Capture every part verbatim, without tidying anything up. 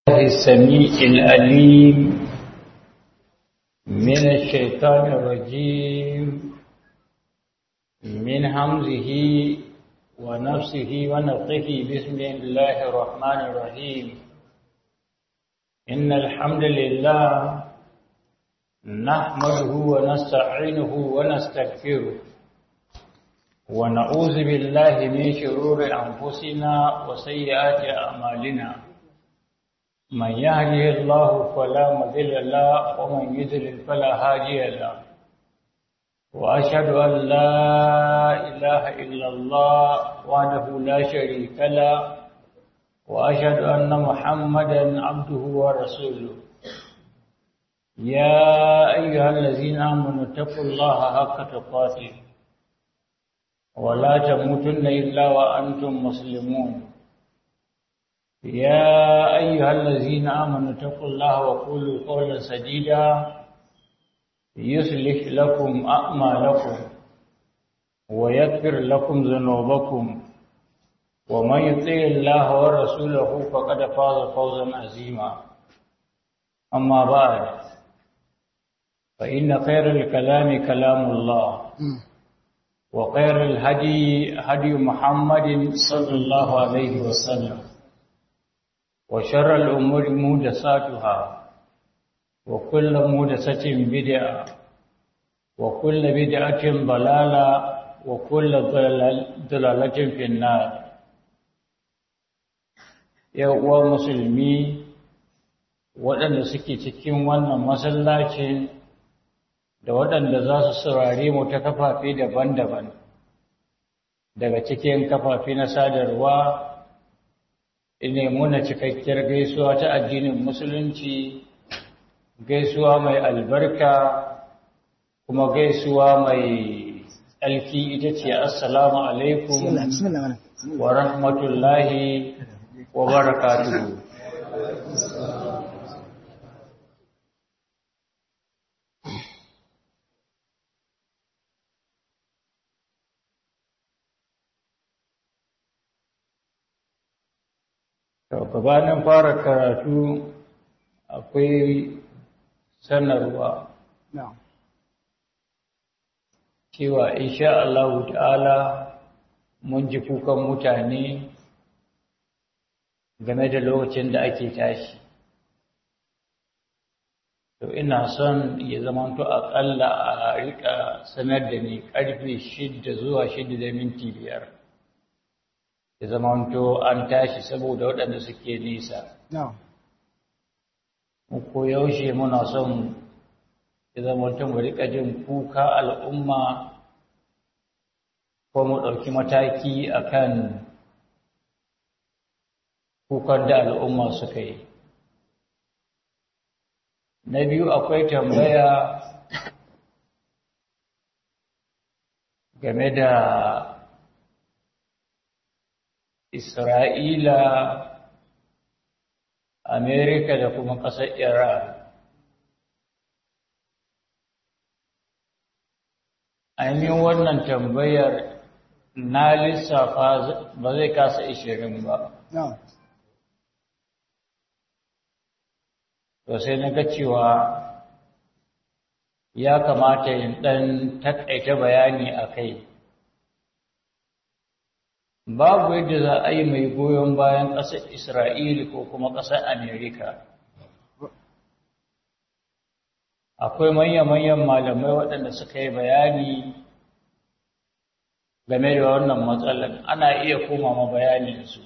السميع العليم من الشيطان الرجيم من همزه ونفسه ونفخه بسم الله الرحمن الرحيم إن الحمد لله نحمده ونستعينه ونستغفره ونعوذ بالله من شرور أنفسنا وسيئات أعمالنا من يهده الله فلا مضل له ومن يضلل فلا هادي له وأشهد أن لا إله إلا الله وحده لا شريك له وأشهد أن محمدا عبده ورسوله يا أيها الذين آمنوا اتقوا الله حق تقاته ولا تموتن إلا وأنتم مسلمون يا أيها الذين آمنوا اتقوا الله وقولوا قولا سديدا يصلح لكم أعمالكم ويغفر لكم ذنوبكم ومن يطع الله ورسوله فقد فاز فوزا عظيما أما بعد فإن خير الكلام كلام الله وخير الهدي هدي محمد صلى الله عليه وسلم وشر الأمور محدثاتها وكل محدثة بدعة وكل بدعة ضلالة وكل ضلالة في النار يا uwa musulmi waɗanda suke cikin wannan masallacin da waɗanda za su saurare mu ta kafafe daban-daban daga cikin kafafe na sadarwa ine muna cikakkiyar gaisuwa ta addinin musulunci gaisuwa mai albarka kuma gaisuwa mai alki ita ce assalamu alaikum wa rahmatullahi wa barakatuhu gabanin fara karatu akwai sanarwa cewa insha Allah ta'ala mun ji kukan mutane game da lokacin da ake tashi to ina son ya zamanto aƙalla a rika sanar da ni ƙarfe shida zuwa shida da minti biyar ya zamanto an tashi saboda waɗanda suke nisa. Ko yaushe muna son ya zamanto mu riƙa jin kuka al'umma ko mu ɗauki mataki akan kukan da al'umma suka yi. Na biyu akwai tambaya game da Isra'ila, Amerika da kuma ƙasar Iran. Ainihin wannan tambayar na lissafa ba zai kasa ishirin ba. To sai na ga cewa ya kamata yin ɗan taƙaita bayani a kai. Babu yadda za a yi mai goyon bayan ƙasar Isra'ila ko kuma ƙasar Amerika. Akwai manya-manyan malamai waɗanda suka yi bayani game da wannan matsalar, ana iya koma ma bayaninsu.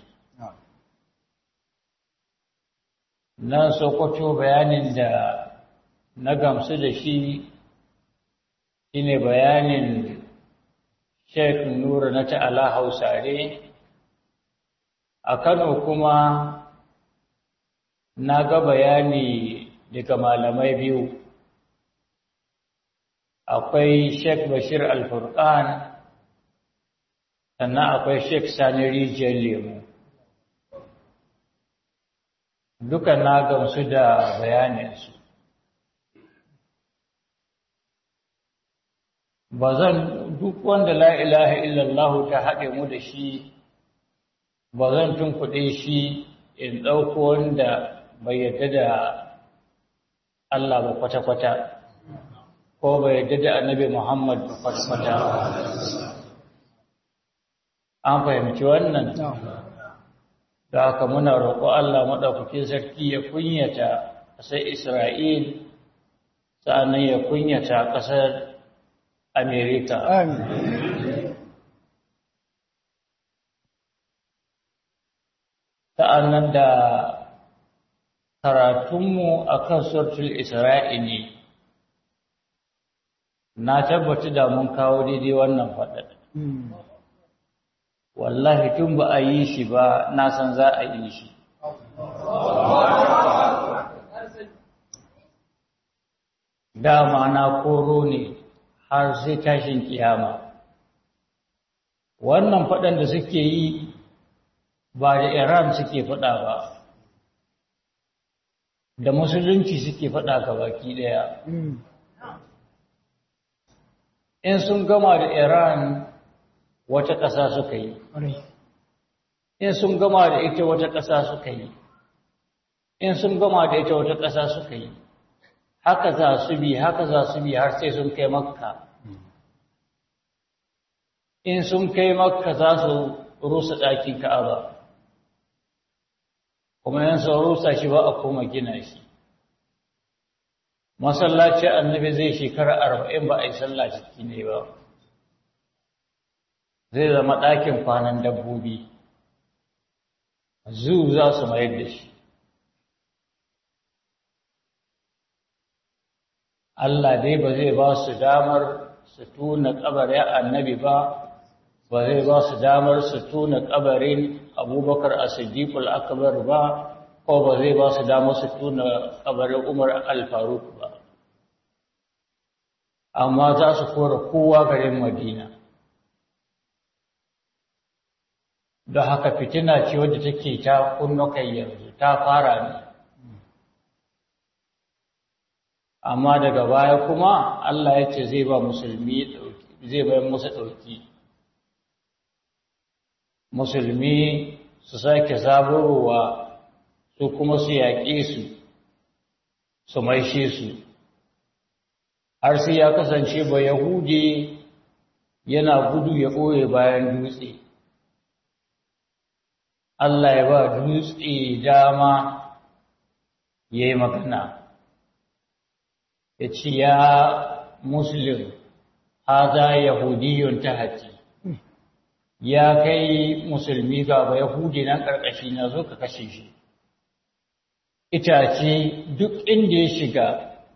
Nan Sokoto bayanin da na gamsu da shi shine bayanin Sheikh Nura na ta'ala Hausare. A Kano kuma na ga bayani daga malamai biyu. Akwai Sheikh Bashir Al-Furqan, sannan akwai Sheikh Sani Rijiyar Lemu. Duka na gamsu da bayaninsu. Ba zan duk wanda la ilaha illallah ta haɗe mu da shi ba zan tunkuɗe shi in ɗauko wanda bai yarda da Allah ba kwata-kwata ko bai yarda da annabi Muhammad ba kwata-kwata an fahimci wannan da haka muna roƙo Allah maɗaukakin sarki ya kunyata ƙasar Isra'il sa'annan ya kunyata ƙasar Amerika. Sa'annan da karatunmu a kan suratul Isra'i ne, na tabbata da mun kawo daidai wannan faɗaɗa. Wallahi tun ba a yi shi ba, na san za a yi shi. Dama na koro ne har sai tashin kiyama. Wannan faɗan da suke yi ba da Iran suke faɗa ba, da musulunci suke faɗa ga baki ɗaya. In sun gama da Iran wata ƙasa suka yi, in sun gama da ita wata ƙasa suka yi, in sun gama da ita wata ƙasa suka yi, haka za su bi, haka za su bi har sai sun kai Makka. In sun kai Makka za su rusa ɗakin Ka'aba. Kuma yan sun rusa shi ba a koma gina shi. Masallacin annabi zai shekara arba'in ba a yi sallah ciki ne ba. Zai zama ɗakin kwanan dabbobi. Zu za su mayar da shi. Allah dai ba zai ba su damar su tuna kabarin annabi ba, ba zai ba su damar su tuna kabarin Abubakar As-Siddiqul Akbar ba, ko ba zai ba su damar su tuna kabarin Umar Al-Faruq ba. Amma za su kora kowa garin Madina. Da haka fitina ce wadda take ta kunno kai yanzu, ta fara ne. Amma daga baya kuma Allah ya ce zai ba musulmi ɗauki, zai bayar musu ɗauki. Musulmi su sake zaburowa su kuma su yaƙe su, su maishe su. Har sai ya kasance ba Yahudi yana gudu ya ɓoye bayan dutse. Allah ya ba dutse dama ya yi magana. Ya ce, ya Muslim, haza Yahudiyun tahati, ya kai musulmi gaba Yahudi nan ƙarƙashi na zo ka kashe shi. Itace duk inda ya shiga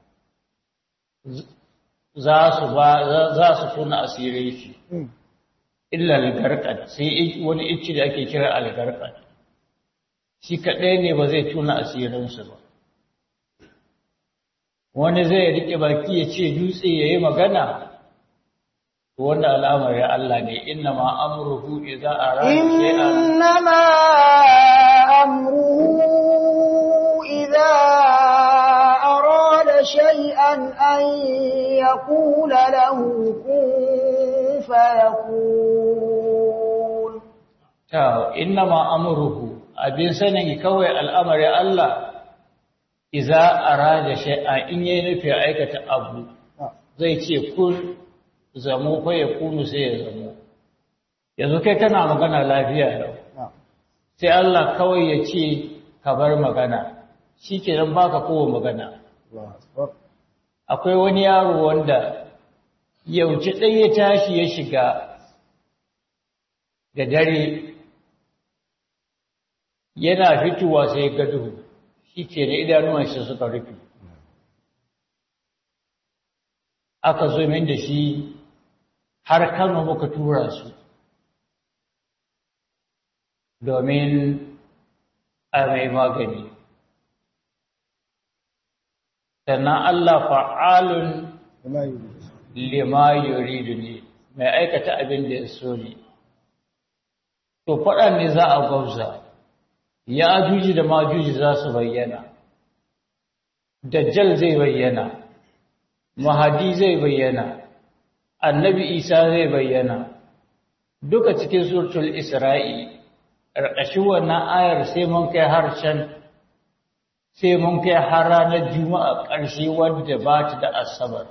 za su ba za su tuna asirin shi. Illa algarqad, sai wani icci da ake kira algarqad. Shi kaɗai ne ba zai tuna asirinsu ba. Wani zai riƙe baki ya ce dutse ya yi magana, wanda al'amari Allah ne, inna ma amruhu idza arada shay'an inna ma amruhu idza arada shay'an an yaqula lahu kun fayakun. Ta inna ma amruhu abin sanin kawai al'amari Allah iza arada shay'a in yayi nufi aikata abu zai ce kun zamo fa ya kunu sai ya zamo yanzu kai kana magana lafiya yau sai Allah kawai ya ce ka bar magana shikenan baka kowa magana. Akwai wani yaro wanda yauce dai ya tashi ya shiga da dare yana fitowa sai ga duhu shi ke da idanuwan shi suka rufe. Aka zo min da shi har Kano muka tura su domin a mai magani. Sannan Allah fa'alun lima yuridu ne, mai aikata abin da ya so ne. To faɗa ne za a gwauza. Ya ajuji da majuji za su bayyana, Dajjal zai bayyana, Mahadi zai bayyana, Annabi Isa zai bayyana, duka cikin suratul Isra'i, ƙarƙashin wannan ayar sai mun kai harshen sai mun kai har ranar juma'a ƙarshe wadda ba ta da asabar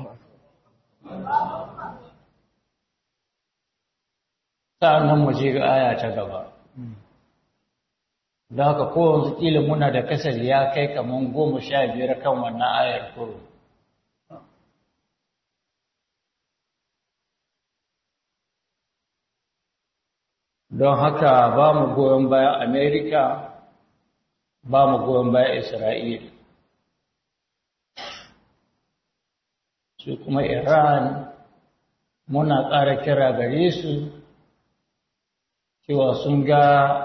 sa'annan mu je ga aya ta gaba da haka kowanne kila muna da kasar ya kai kaman goma sha biyar kan wannan ayar kuro don haka ba mu goyon bayan Amerika ba mu goyon bayan Isra'ila su kuma Iran muna ƙara kira gare su cewa sun ga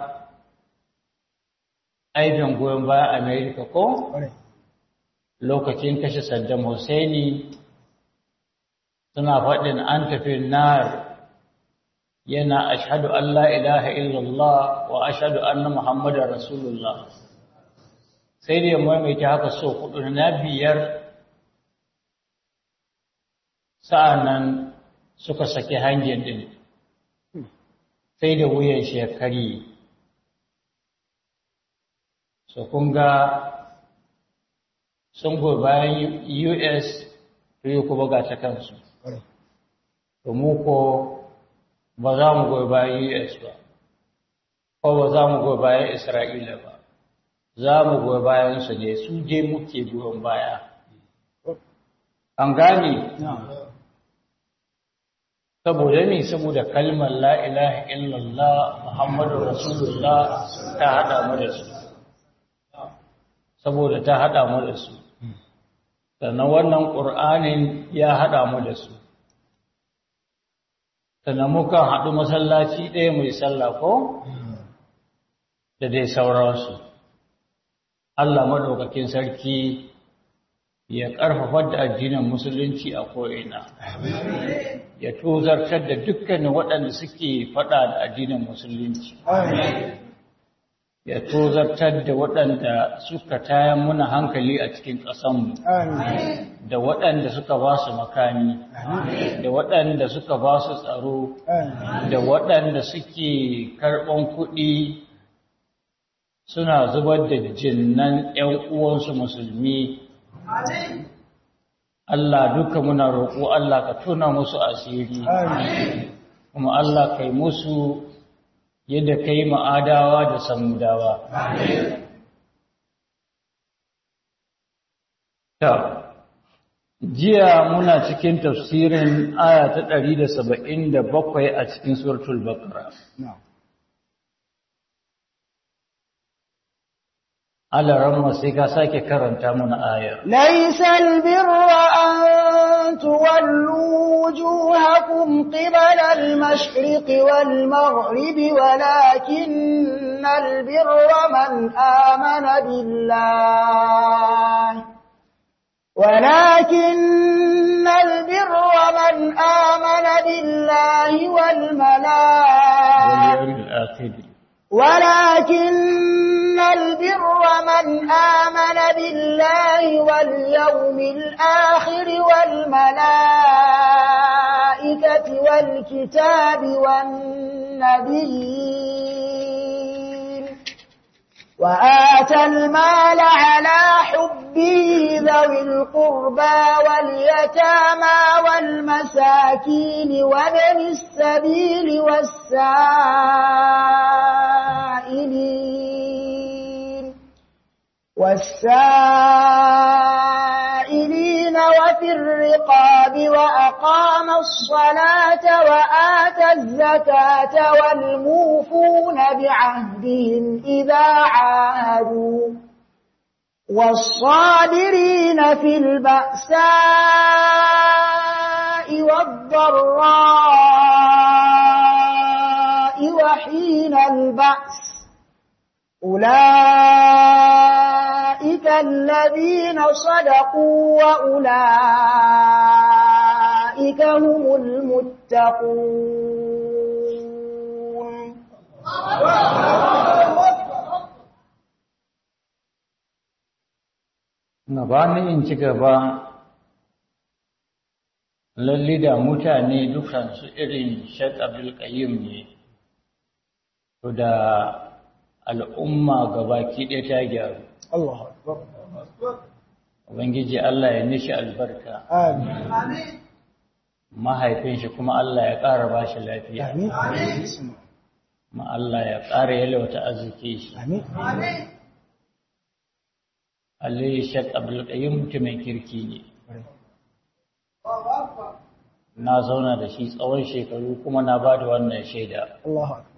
aibin goyon bayan Amerika ko lokacin kashe Saddam Hussein suna faɗin an tafi nar yana ashhadu an la ilaha illallah wa ashhadu anna muhammadar rasulullah sai da maimaita haka so hudu na biyar sa'annan suka saki hanyar din sai da wuyan shi ya karye so kun ga sun goyi bayan U S to yi kuma ga ta kansu to mu ko ba za mu goyi bayan U S ba ko ba za mu goyi bayan Isra'ila ba za mu goyi bayan su ne su je muke goyon baya an gane saboda ne saboda kalmar la ilaha illallah muhammadu rasulullah ta hada mu da su saboda ta hada mu da su sannan wannan qur'anin ya hada mu da su sannan muka haɗu masallaci ɗaya mai sallah ko da dai sauransu Allah madaukakin sarki ya ƙarfafa da addinin musulunci a ko'ina ya tozartar da dukkanin waɗanda suke faɗa da addinin musulunci ya tozartar da waɗanda suka tayan muna hankali a cikin ƙasanmu da waɗanda suka ba su makami da waɗanda suka ba su tsaro da waɗanda suke karɓan kuɗi suna zubar da jinnan ‘yan uwansu musulmi Allah duka muna roƙo Allah ka tuna musu asiri kuma Allah kai musu yadda kai ma'adawa da samudawa ta jiya muna cikin tafsirin aya ta ɗari da saba'in da bakwai a cikin suratul baqara على رمسك ساكي كرنتا من آية ليس البر أن تولوا وجوهكم قبل المشرق والمغرب ولكن البر من آمن بالله ولكن البر من آمن بالله والملائكة ولكن البر من آمن بالله واليوم الآخر والملائكة والكتاب والنبيين وآتى المال على حبه ذوي القربى واليتامى والمساكين وابن السبيل والسائلين والسائلين وفي الرقاب وأقام الصلاة وآتى الزكاة والموفون بعهدهم إذا عاهدوا والصابرين في البأساء والضراء وحين البأس أولئك الذين صدقوا وأولئك هم المتقون Gabanin in ci gaba, lalle da mutane dukansu irin Sheikh Abdul Qayyim ne, to da al'umma gabaki ɗaya ta gyaru. Allahu akbar. ubangiji Allah ya nishi albarka Amin. mahaifin shi kuma Allah ya ƙara ba shi lafiya Amin. ma Allah ya ƙara yalwata arziki shi Amin. Ali Sheikh Abdul Qayyum mutumin kirki ne na zauna da shi tsawon shekaru kuma na ba da wannan shaida Allahu akbar.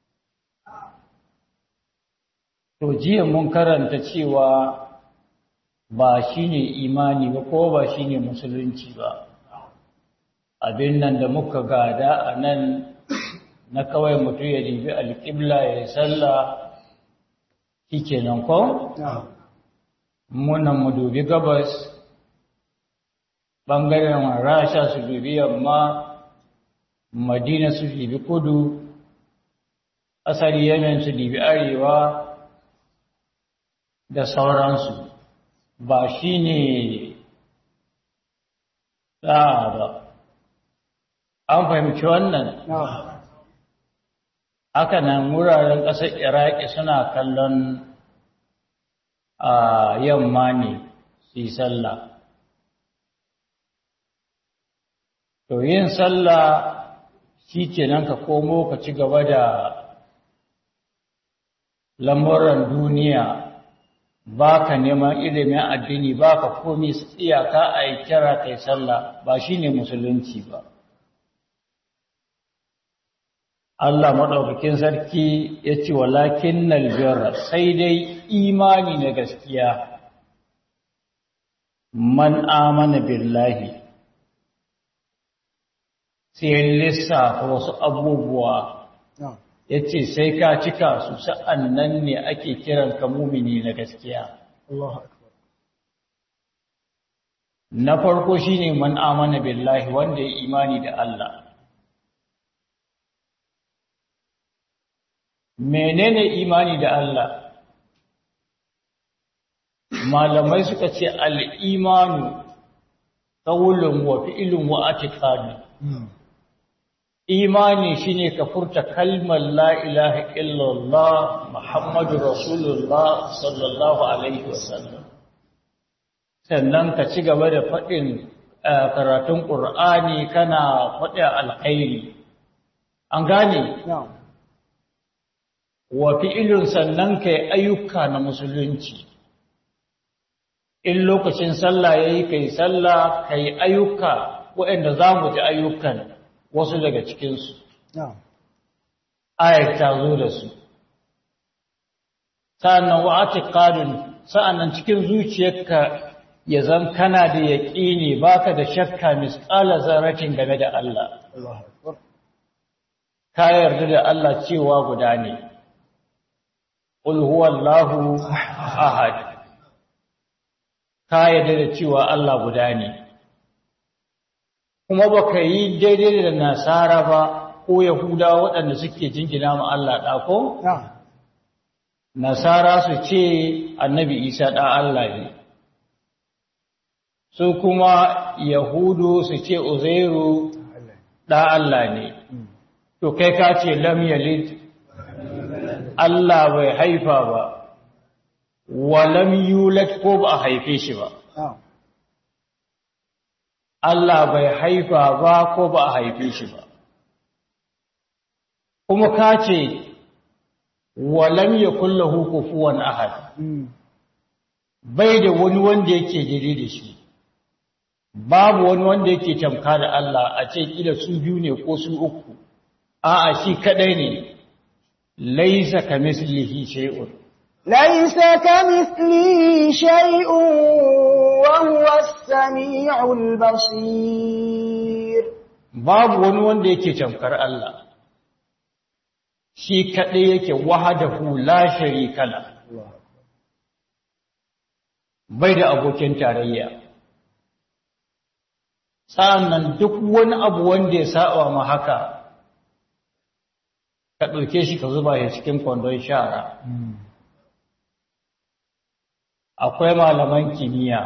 to jiya mun karanta cewa ba shine imani ba ko ba shine musulunci ba abin nan da muka gada a nan na kawai mutum ya dibi alƙibla ya yi sallah shikenan ko Na'am. munan mu dubi gabas ɓangaren rasha su dubi yamma madina su dubi kudu asali yemen su dubi arewa da sauransu ba shi ne ɗa'a ba an fahimci wannan Na'am. haka nan wuraren ƙasar iraki suna kallon a yamma ne su yi sallah to yin sallah shi kenan ka komo ka ci gaba da lamuran duniya ba ka neman ilimin addini ba ka komi iyaka a yi kira kai sallah ba shi ne musulunci ba Allah maɗaukakin sarki ya ce walakin nalbirra sai dai imani na gaskiya man amana billahi sai lissafa wasu abubuwa Na'am. ya ce sai ka cika su sa'an nan ne ake kiran ka mumini na gaskiya Allahu akbar. na farko shine man amana billahi wanda ya imani da Allah menene imani da Allah malamai suka ce al-imanu qawlun wa fi'lun wa i'tiqadun imani shine ka furta kalmar la ilaha illallah muhammadur rasulullah sallallahu alaihi wasallam sannan ka ci gaba da faɗin karatun qur'ani kana faɗi alkhairi an gane Na'am. wa fi'ilun sannan kai ayyuka na musulunci in lokacin sallah yayi kai sallah kai ayyuka waɗanda zamu ji ayyukan wasu daga cikin su Na'am. ayat ta zo da su sannan wa atiqadun sa'annan cikin zuciyarka ya zan kana da yaqini baka da shakka misqala zarratin game da Allah Allahu akbar. ka yarda da Allah cewa guda ne qul huwallahu ahad ka yarda da cewa Allah guda ne kuma baka yi daidai da nasara ba ko yahuda waɗanda suke jingina ma Allah da ko Na'am. nasara su ce annabi Isa da Allah ne su kuma yahudu su ce uzairu da Allah ne to kai ka ce lam yalid Allah bai haifa ba wa lam yulad ko ba a haife shi ba Na'am. Allah bai haifa ba ko ba a haife shi ba kuma ka ce wa lam yakul lahu kufuwan ahad Mm. bai da wani wanda yake daidai da shi babu wani wanda yake tamka da Allah a ce kila su biyu ne ko su uku a'a shi kadai ne laisa kamislihi shay'un ليس كمثله شيء وهو السميع البصير babu wani wanda yake tamkar Allah shi kadai yake wahdahu la sharika la bai da abokin tarayya sannan duk wani abu wanda ya saba ma haka ka dauke shi ka zuba shi cikin kwandon shara akwai malaman kimiyya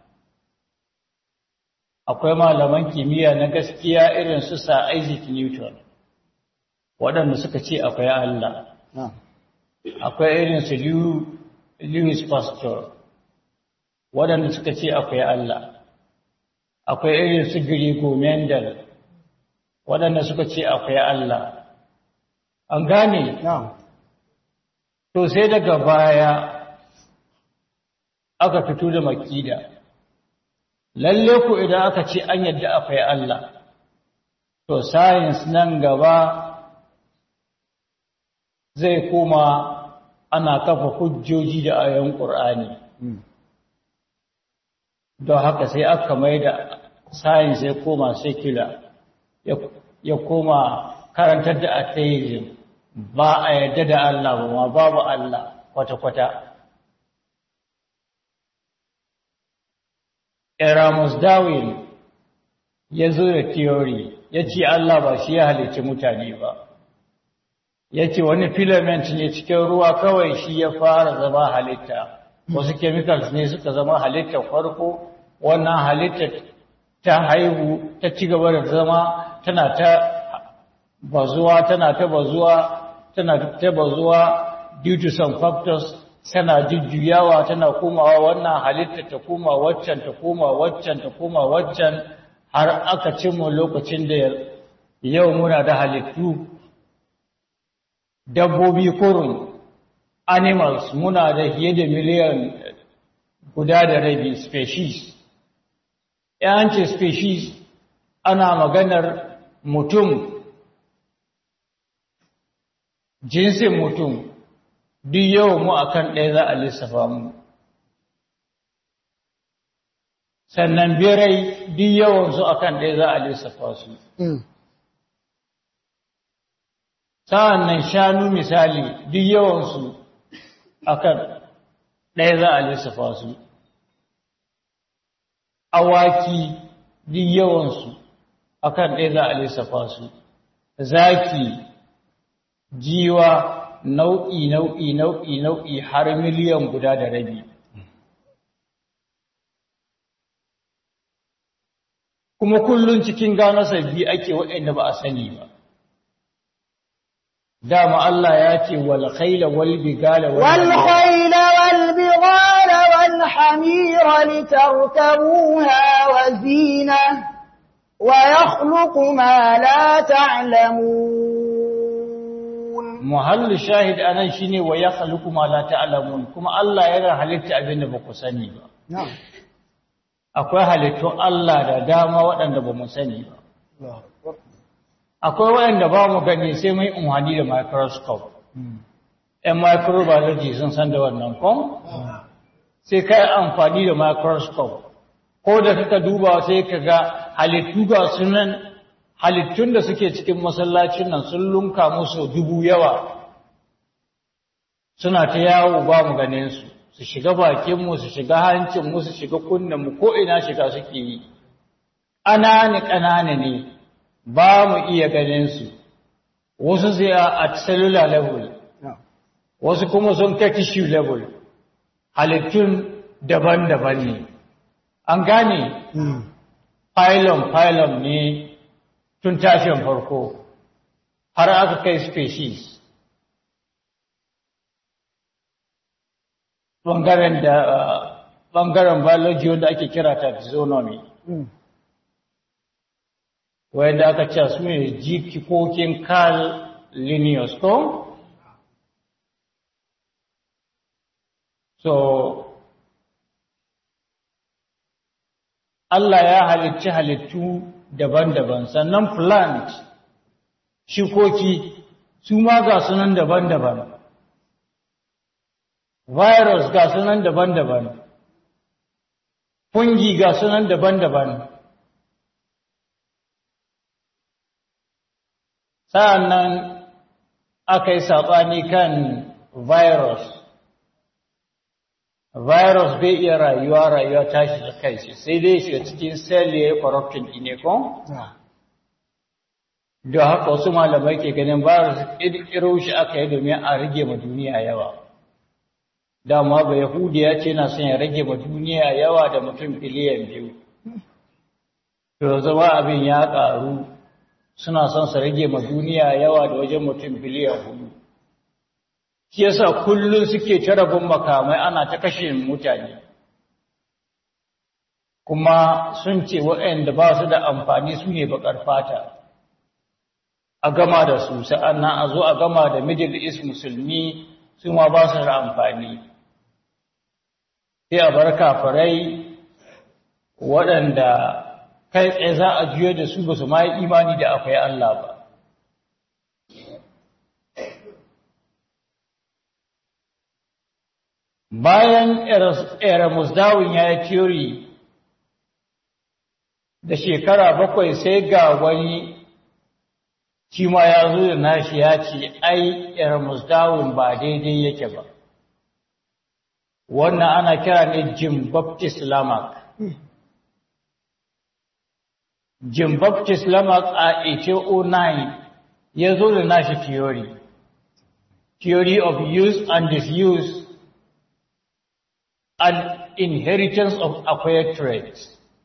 akwai malaman kimiyya na gaskiya irin su Sir Isaac Newton waɗanda suka ce akwai Allah Na'am. akwai irin su Louis Pasteur waɗanda suka ce akwai Allah akwai irin su Grigo Mendel waɗanda suka ce akwai Allah an gane na'am to sai daga baya aka fito da makida lalle ku idan aka ce an yadda akwai Allah to science nan gaba zai koma ana kafa hujjoji da ayoyin Qur'ani don haka sai aka mai da science ya koma secular ya koma karantar da atheism ba a yadda da Allah ba ma babu Allah kwata-kwata Erasmus Darwin ya zo da theory ya ce Allah ba shi ya halicci mutane ba ya ce wani filament ne cikin ruwa kawai shi ya fara zama halitta wasu chemicals ne suka zama halittar farko wannan halittar ta haihu ta ci gaba da zama tana ta bazuwa tana ta bazuwa tana ta bazuwa due to some factors tana jujjuyawa tana komawa wannan halitta ta koma waccan ta koma waccan ta koma waccan har aka cimma lokacin da yau muna da halittu dabbobi kurun animals muna da fiye da miliyan guda da rabi species yan ce species ana maganar mutum jinsin mutum duk yau mu akan ɗaya za a lissafa mu sannan birai duk yawansu akan ɗaya za a lissafa su sa'an nan shanu misali duk yawansu akan ɗaya za a lissafa su awaki duk yawansu akan ɗaya za a lissafa su zaki jiwa nau'i nau'i nau'i nau'i har miliyan guda da rabi kuma kullun cikin gano sabbi ake waɗanda ba a sani ba dama Allah ya ce wal khayla wal bigala wal khayla wal bigala wal hamira litarkabuha wa zina wa yakhluqu ma la ta'lamun muhallu shahid anan shine wa yakhluqu ma la ta'lamun kuma Allah yana halitta abinda ba ku sani ba na'am akwai halittun Allah da dama waɗanda ba mu sani ba akwai waɗanda ba mu gani sai mai umhani da microscope ɗan microbiology sun san da wannan kon sai kai amfani da microscope ko da kaka duba sai ka ga halittu ga sunan halittun da suke cikin masallacin nan sun lunka musu dubu yawa suna ta yawo ba mu ganin su su shiga bakinmu su shiga hancinmu su shiga kunnenmu ko ina shiga suke yi ƙanani ƙanani ne ba mu iya ganin su wasu sai a cellular level wasu kuma sun kai tissue level halittun daban-daban ne an gane phylum phylum ne tun tashin farko har aka kai species ɓangaren da ɓangaren biology wanda ake kira taxonomy wanda aka ce su ne jikokin Carl Linnaeus ko so Allah ya halicci halittu daban-daban sannan plant shikoki su ma ga sunan daban-daban virus ga sunan daban-daban fungi ga sunan daban-daban sa'annan aka yi saɓani kan virus virus bai iya rayuwa rayuwa tashi da kai shi sai dai shiga cikin cell ya yi corruption ne ko? da haka wasu malamai ke ganin virus ƙirƙiro shi aka yi domin a rage ma duniya yawa dama ba Yahudi ya ce na son ya rage ma duniya yawa da mutum biliyan biyu. To zama abin ya ƙaru suna son su rage ma duniya yawa da wajen mutum biliyan hudu. shi yasa kullun suke tarabun makamai ana ta kashe mutane kuma sun ce waɗanda ba su da amfani su ne bakar fata a gama da su sa'annan a zo a gama da Middle East musulmi su ma ba su da amfani sai a bar kafirai waɗanda kai tsaye za a juyo da su ba su ma yi imani da akwai Allah ba. Bayan Eramusdawin ya yi theory da shekara bakwai sai ga wani shi ma ya zo da nashi ya ce ai Eramusdawin ba daidai yake ba. Wannan ana kira ne Jim Baptist Lamarck. Jim Baptist Lamarck a eighteen oh nine ya zo da nashi theory, theory of use and disuse and inheritance of acquired traits.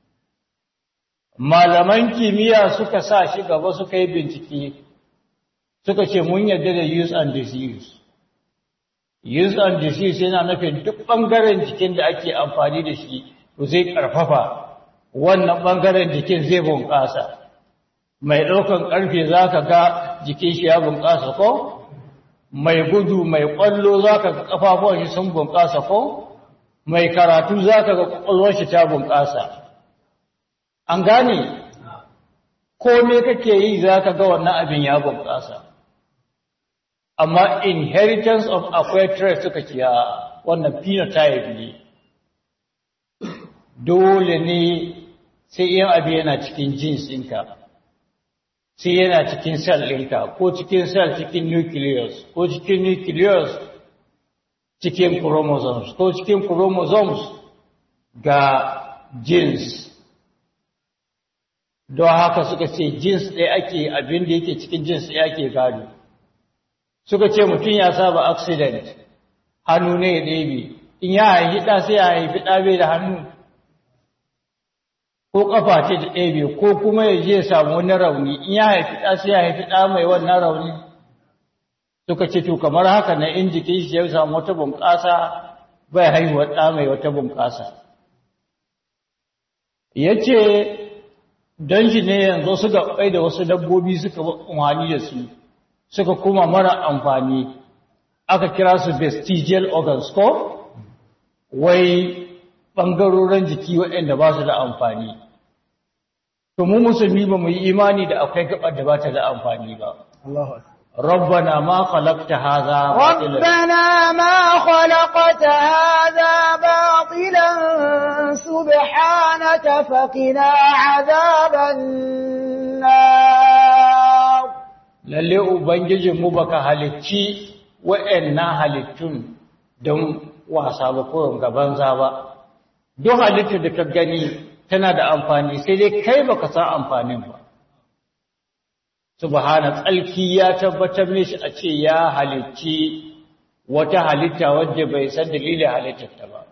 Malaman kimiyya suka sa shi gaba suka yi bincike, suka ce mun yarda da use and disuse. Use and disuse yana nufin duk ɓangaren jikin da ake amfani da shi zai ƙarfafa. Wannan ɓangaren jikin zai bunƙasa, mai ɗaukan ƙarfe za ka ga jikin shi ya bunƙasa ko? Mai gudu mai ƙwallo za ka ga ƙafafuwan shi sun bunƙasa ko? Mai karatu za ka ga ƙwaƙwalwar shi ta bunƙasa. An gane? Kome kake yi za ka ga wannan abin ya bunƙasa. Amma inheritance of acquired traits suka ce wannan phenotype ne. Dole ne sai yin abu yana cikin jins ɗinka, sai yana cikin cell ɗinka, ko cikin cell cikin nucleus, ko cikin nucleus cikin chromosomes, ko cikin chromosomes ga jins. Don haka suka ce jins ɗaya ake abin da yake cikin jins ɗaya ake gado. Suka ce mutum ya saba accident, hannu ne ya ɗebe, in ya haifi ɗa sai ya haifi ɗa bai da hannu. Ko ƙafa ce da ɗebe ko kuma ya je samu wani rauni in ya haifi ɗa sai ya haifi ɗa mai wannan rauni suka ce to kamar haka na in jikin shi ya samu wata bunƙasa bai haihuwar ɗa mai wata bunƙasa ya ce don shi ne yanzu suka ƙwai da wasu dabbobi suka umarni da su suka kuma mara amfani aka kira su vestigial organs ko wai ɓangarorin jiki waɗanda ba su da amfani. To mu musulmi ba mu yi imani da akwai gabar da ba ta da amfani ba. Rabbana ma khalaqta hadha batilan. Rabbana ma khalaqta hadha batilan subhanaka faqina adhaban nar. Lalle ubangijin mu baka halicci waɗannan halittun don wasa ba ko gaban za ba. Duk halittar da ka gani tana da amfani sai dai kai baka san amfanin ba. Subhana tsalki ya tabbatar mishi a ce ya halicci wata halitta wadda bai san dalilin halittar ta ba.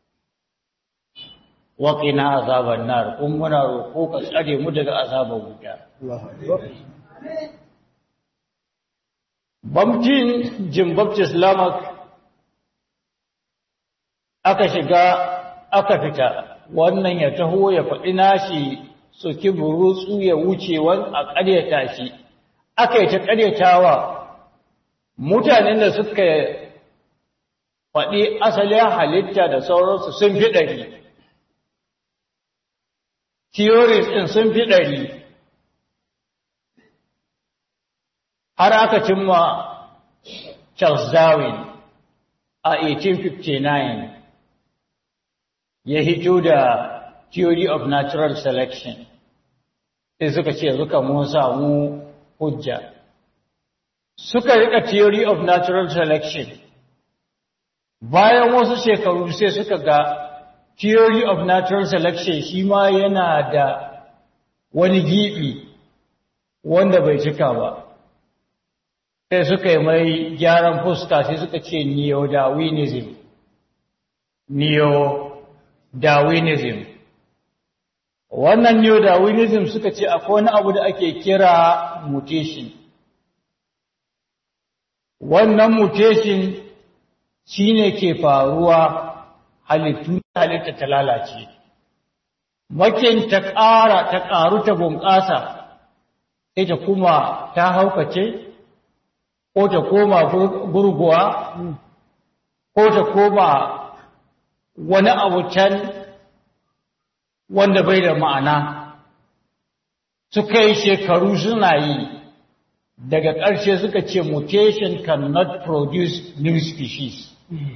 Wa qina azaban nar kun muna roƙo ka tsare mu daga azabar wuta. Bamtin Jim Baptist Lamarck aka shiga aka fita wannan ya taho ya faɗi nashi soki burutsu ya wuce wani a ƙaryata shi aka yi ta ƙaryatawa mutanen da suka faɗi asalin halitta da sauransu sun fi ɗari theories ɗin sun fi ɗari har aka cimma Charles Darwin a eighteen fifty-nine ya hito da theory of natural selection sai suka ce suka mun samu hujja suka rika theory of natural selection bayan wasu shekaru sai suka ga theory of natural selection shi ma yana da wani gibi wanda bai cika ba sai suka yi mai gyaran fuska sai suka ce neo-darwinism neo-darwinism wannan neo-darwinism suka ce akwai wani abu da ake kira mutation wannan mutation shi ne ke faruwa halittu halitta ta lalace. Makin ta ƙara ta ƙaru ta bunƙasa, sai ta kuma ta haukace, ko ta koma gurguwa, ko ta koma wani abu can wanda bai da ma'ana. Suka yi shekaru suna yi, daga ƙarshe suka ce mutation cannot produce new species.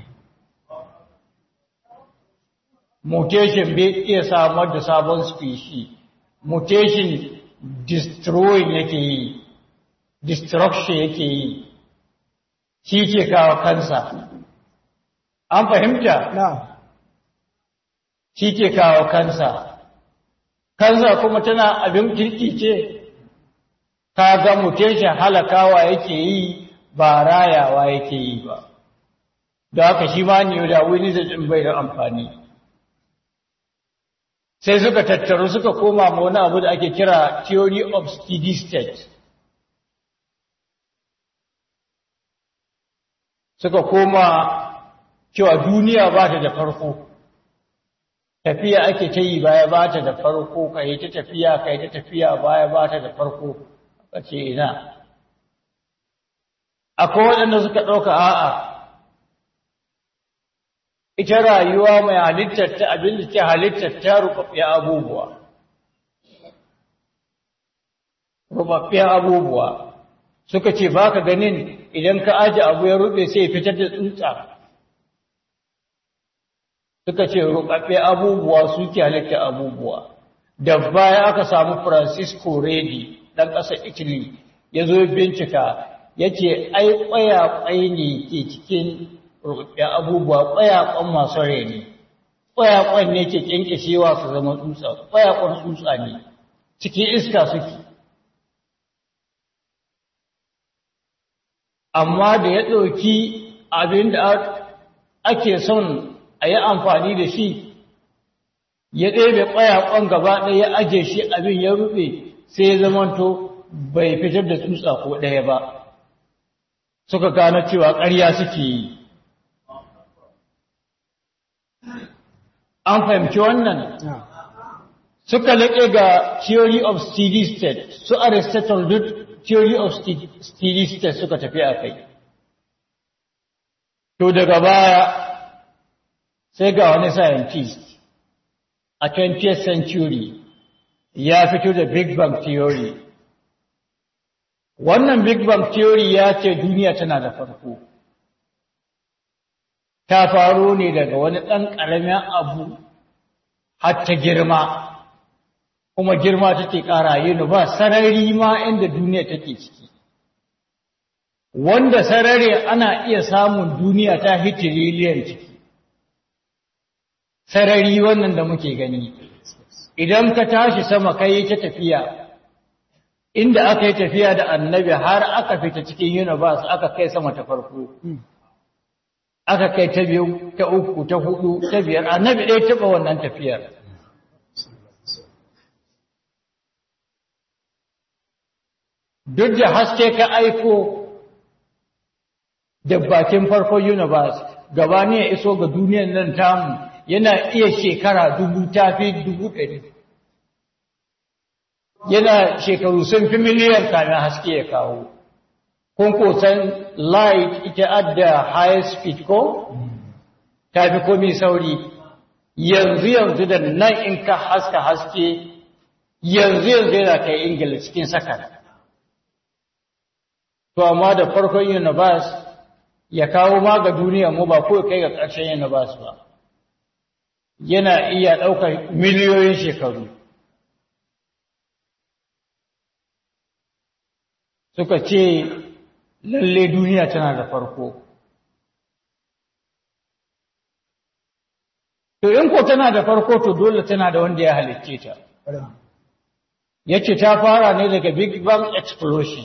Mutation bai iya samar da sabon species. Mutation destroying yake yi, destruction yake yi, shi ke kawo kansa. An fahimta? Na'am. Shi ke kawo kansa. Kansa kuma tana abin kirki ce, ka ga mutation halakawa yake yi ba rayawa yake yi ba. Da haka shi ma ne da wani zaɗin bai da amfani. Sai suka tattaru suka koma ma wani abu da ake kira theory of steady state. Suka koma cewa duniya ba ta da farko. Tafiya ake ta yi baya ba ta da farko, ka yi ta tafiya, ka yi ta tafiya baya ba ta da farko, ka ce ina. Akwai waɗanda suka ɗauka a'a, ita rayuwa mai halittar ta abin da ke halittar ta ruɓaɓɓiya abubuwa. Ruɓaɓɓiya abubuwa. Suka ce ba ka ganin idan ka aji abu ya ruɓe sai fitar da tsuntsa. Suka ce ruɓaɓɓe abubuwa suke halitta abubuwa. Da baya aka samu Francisco Redi, ɗan ƙasar Italy, ya zo bincika, ya ce, ai, ƙwayaƙwai ne ke cikin ruɓaɓɓe abubuwa, ƙwayaƙwan masu rai ne. Ƙwayaƙwan ne ke ƙyanƙyashewa su zama tsutsa, ƙwayaƙwan tsutsa ne, cikin iska suke. Amma da ya ɗauki abin da ake son a yi amfani da shi, ya ɗebe ƙwayaƙon gaba ɗaya ya aje shi abin ya rufe sai ya zamanto bai fitar da tsutsa ko ɗaya ba. Suka gano cewa ƙarya suke yi. An fahimci wannan? Suka laƙe ga theory of steady state, su Aristotle duk theory of steady state suka tafi a kai. To daga baya, sai ga wani scientist a twentieth century ya fito da Big Bang Theory. Wannan Big Bang Theory ya ce duniya tana da farko. Ta faro ne daga wani ɗan ƙaramin abu har ta girma, kuma girma take ƙara yin ba sarari ma inda duniya take ciki. Wanda sarari ana iya samun duniya ta hitiriliyan ciki. Sarari wannan da muke gani, idan ka tashi sama kai ta tafiya, inda aka yi tafiya da annabi har aka fita cikin universe aka kai sama ta farko, aka kai ta biyu, ta uku, ta hudu, ta biyar, annabi ɗaya taɓa wannan tafiyar. Duk da haske ka aiko da bakin farkon universe, gabani ya iso ga duniyar nan tamu, yana iya shekara dubu tafi dubu ɗari. Yana shekaru sun fi miliyan kamin haske ya kawo. Kun kusan light ita adda high speed ko? Ta fi komi sauri. Yanzu yanzu da nan in ka haska haske, yanzu yanzu yana kai Ingila cikin sakar. To amma da farkon universe ya kawo ma ga duniya mu ba ko kai ga ƙarshen universe ba. Yana iya ɗaukar miliyoyin shekaru. Suka ce, lalle duniya tana da farko. To, in ko tana da farko, to dole tana da wanda ya halicce ta. Ya ce ta fara ne daga Big Bang Explosion.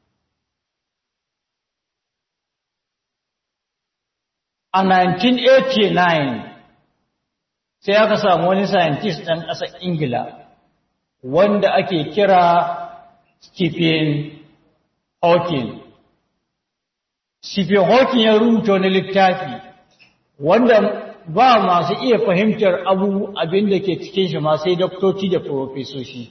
A nineteen eighty-nine, sai aka samu wani scientist ɗan ƙasar Ingila wanda ake kira Stephen Hawking. Stephen Hawking ya rubuta wani littafi wanda ba masu iya fahimtar abu abin da ke cikin shi ma sai doktoci da profesoshi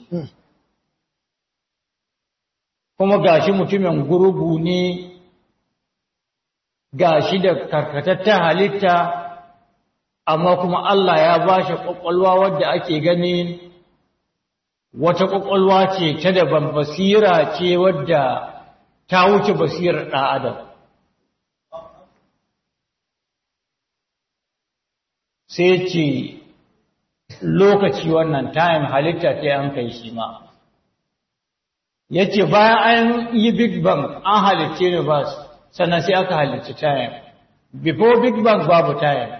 kuma gashi mutumin gurgu ne gashi da karkatattar halitta amma kuma Allah ya ba shi ƙwaƙwalwa wadda ake gani wata ƙwaƙwalwa ce ta daban basira ce wadda ta wuce basirar ɗan adam sai ce lokaci wannan time halitta ta an kai shi ma ya ce bayan an yi big bang an halicce universe sannan sai aka halicci time before big bang babu time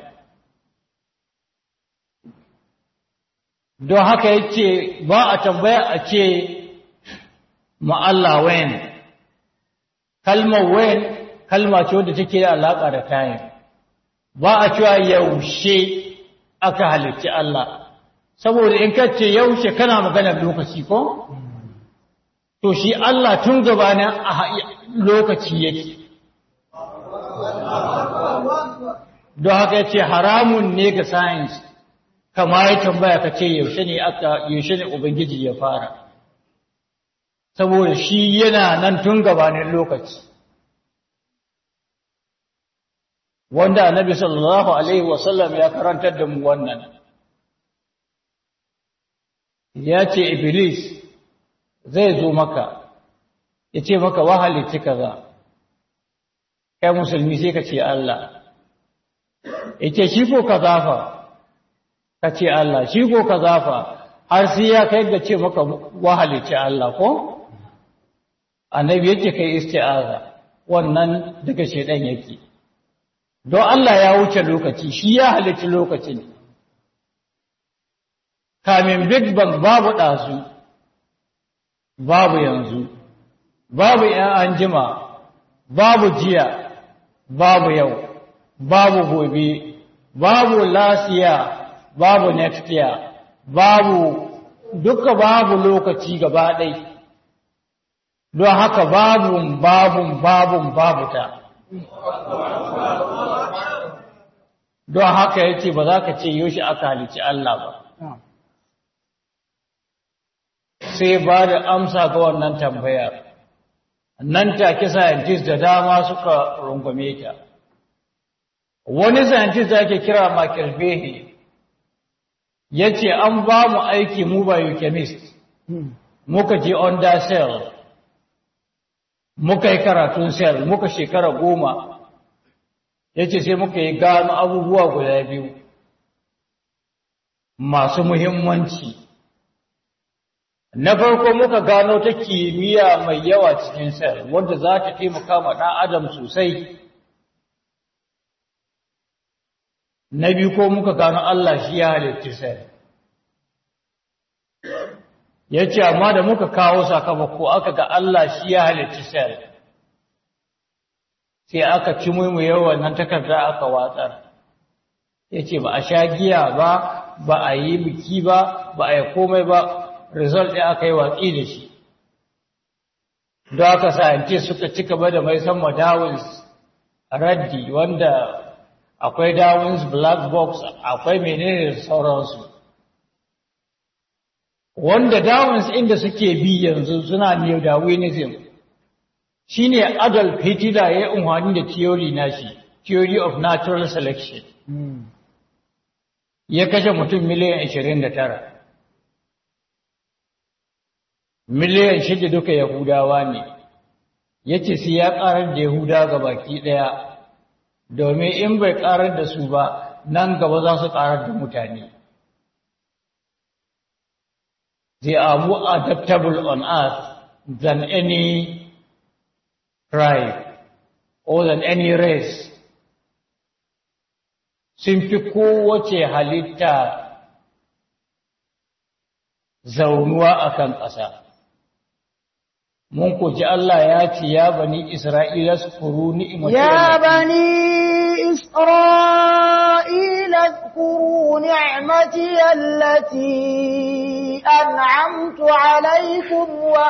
don haka ya ce ba a tambaya a ce ma'alla when kalmar when kalma ce wadda take da alaƙa da time ba a cewa yaushe aka halicci Allah saboda in ka ce yaushe kana maganar lokaci ko to shi Allah tun gabanin a lokaci yake don haka ya ce haramun ne ga science kama ya tambaya ka ce yaushe ne aka yaushe ne ubangiji ya fara saboda shi yana nan tun gabanin lokaci wanda annabi sallallahu alaihi wasallam ya karantar da mu wannan ya ce iblis zai zo maka ya ce maka wahalici kaza kai musulmi sai ka ce Allah ya ce shi ko kaza fa ka ce Allah shi ko kaza fa har sai ya kai ga ce maka wahalici Allah ko annabi yake kai isti'aza wannan daga shedan yake don Allah ya wuce lokaci shi ya halicci lokacin kamin big bang babu ɗazu babu yanzu babu ‘yan anjima babu jiya babu yau babu gobe babu lasiya babu next year babu duka babu lokaci gaba ɗai don haka babun babun babun babu ta don haka yake ba za ka ce yaushe aka halici Allah ba sai ba da amsa ga wannan tambaya nan take scientist da dama suka rungume ta wani scientist ake kira Michael Behe yace an ba mu aiki mu biochemist muka je under cell muka yi karatun cell muka shekara goma yace sai muka yi gano abubuwa guda biyu masu muhimmanci na farko muka gano ta kimiyya mai yawa cikin cell wanda za ta taimaka ma ɗan adam sosai na biyu ko muka gano Allah shi ya halitta cell yace amma da muka kawo sakamako aka ga Allah shi ya halitta cell sai aka ci mu yawan nan takarda aka watsar yace ba a sha giya ba ba a yi biki ba ba a yi komai ba result ɗin aka yi watsi da shi don haka scientists suka ci gaba da mai san Darwin's raddi wanda akwai Darwin's black box akwai menene da sauransu wanda Darwin's inda suke bi yanzu suna neo-Darwinism shine Adolf Hitler ya yi umarni da theory nashi theory of natural selection ya kashe mutum miliyan ashirin da tara miliyan shida duka Yahudawa ne yace sai ya karar da Yahuda ga baki daya domin in bai karar da su ba nan gaba za su karar da mutane they are more adaptable on earth than any tribe or than any race sun fi kowace halitta zaunuwa akan ƙasa mun koji Allah ya ce ya bani Isra'ila zkuru ni'mati ya bani Isra'ila zkuru ni'mati allati an'amtu alaykum wa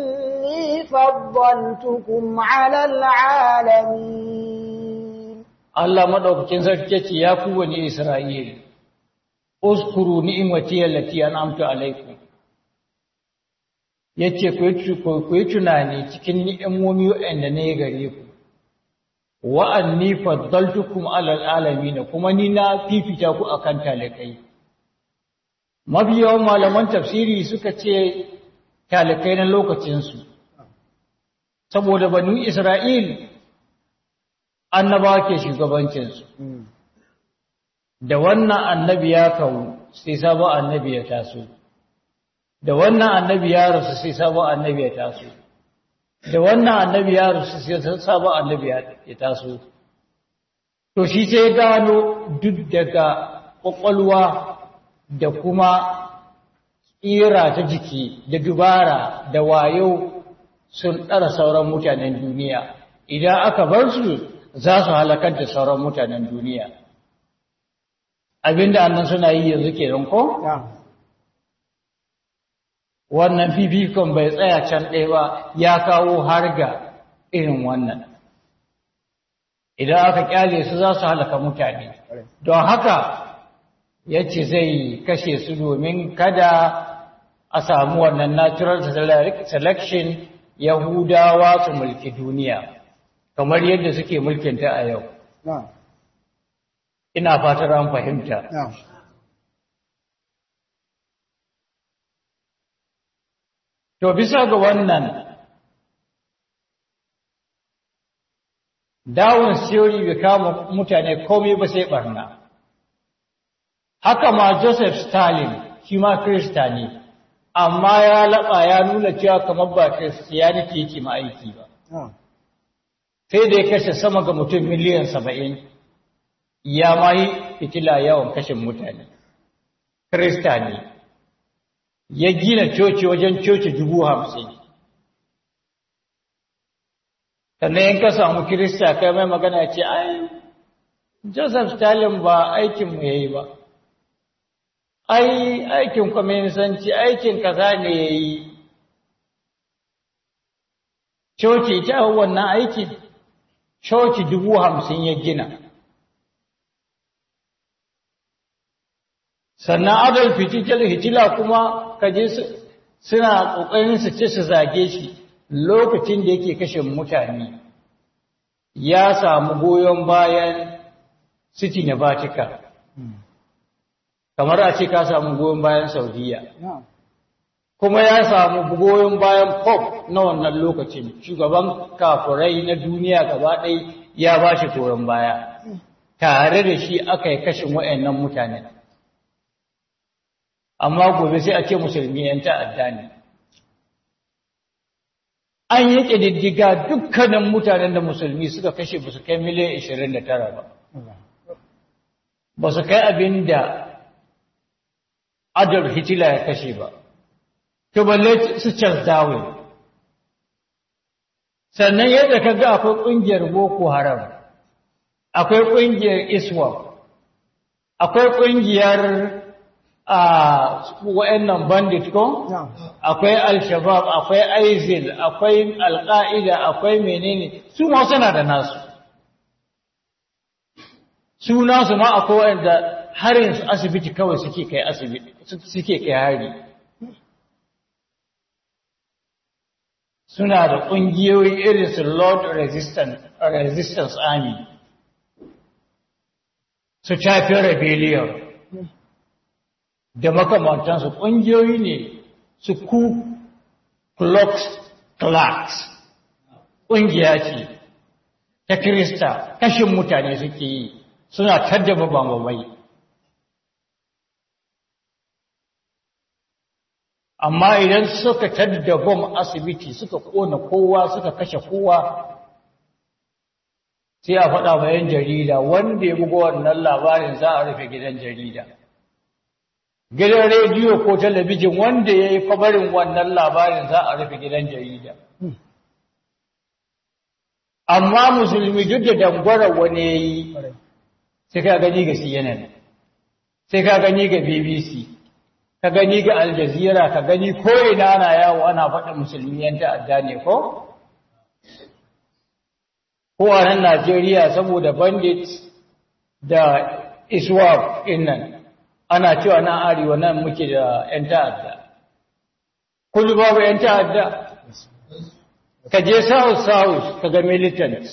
anni faddaltukum 'ala al'alamin Allah madaukakin sarki ce ya ku bani Isra'ila uskuru ni'mati allati an'amtu alaikum yace ku yi ku yi tunani cikin ni'imomi wanda ne gare ku wa anni faddaltukum alal alamin kuma ni na fifita ku akan talakai mabiyawan malaman tafsiri suka ce talakai na lokacin su saboda banu Isra'il annabawa ke shugabancin su da wannan annabi ya kawo sai sabon annabi ya taso da wannan annabi ya rasu sai sabon annabi ya taso da wannan annabi ya rasu sai sabon annabi ya taso to shi sai gano duk daga kwakwalwa da kuma tsira ta jiki da dubara da wayo sun ɗara sauran mutanen duniya idan aka bar su za su halakar da sauran mutanen duniya abinda annan suna yi yanzu kenan ko wannan fifikon bai tsaya can ɗaya ba ya kawo har ga irin wannan idan aka kyale su za su halaka mutane don haka ya ce zai kashe su domin kada a samu wannan natural selection yahudawa su mulki duniya kamar yadda suke mulkinta a yau ina fatar an fahimta to bisa ga wannan dawon theory bai kama mutane komai ba sai barna haka ma Joseph Stalin shi ma Kirista ne amma ya laba ya nuna cewa kamar ba Christianity yake ma aiki ba sai da ya kashe sama ga mutum miliyan saba'in ya mai fitila yawan kashin mutane Kirista ne ya gina coci wajen coci dubu hamsin sannan yin ka samu Kirista kai mai magana ce ai Joseph Stalin ba aikinmu ya yi ba ai aikin kwaminisanci aikin kaza ne ya yi coci ta wannan aiki coci dubu hamsin ya gina sannan Adolf Hitler kuma kaje suna kokarin su ce su zage shi lokacin da yake kashe mutane ya samu goyon bayan city na Vatican kamar a ce ka samu goyon bayan Saudiya kuma ya samu goyon bayan Pope na wannan lokacin shugaban kafirai na duniya gaba ɗaya ya ba shi goyon baya tare da shi aka yi kashin wayannan mutane amma gobe sai a ce musulmi yan ta'adda ne an yi ƙididdiga dukkanin mutanen da musulmi suka kashe ba su kai miliyan ashirin da tara ba ba su kai abin da Adolf Hitler ya kashe ba to balle su Charles Darwin sannan yadda ka ga akwai ƙungiyar Boko Haram akwai ƙungiyar ISWAP akwai ƙungiyar a wa'annan bandit ko akwai al-shabab akwai ISIL akwai al-qaida akwai menene su ma suna da nasu su nasu ma akwai wanda harin su asibiti kawai suke kai asibiti suke kai hari suna da kungiyoyi irin su Lord Resistance Resistance Army su tafi rebellion da makamantansu ƙungiyoyi ne su ku Klux Klux ƙungiya ce ta Kirista kashin mutane suke yi suna taddaba bambamai amma idan suka taddaba bom asibiti suka kona kowa suka kashe kowa sai a faɗa bayan jarida wanda ya buga wannan labarin za a rufe gidan jarida gidan rediyo ko talabijin wanda ya yi kwabarin wannan labarin za a rufe gidan jarida amma musulmi duk da dangwara wani ya yi sai ka gani ga C N N sai ka gani ga B B C ka gani ga Al Jazeera ka gani ko ina ana yawo ana faɗin musulmi yan ta'adda ne ko ko a nan Najeriya saboda bandits da iswap innan ana cewa na arewa nan muke da ‘yan ta'adda kudu babu ‘yan ta'adda ka je south south ka ga militants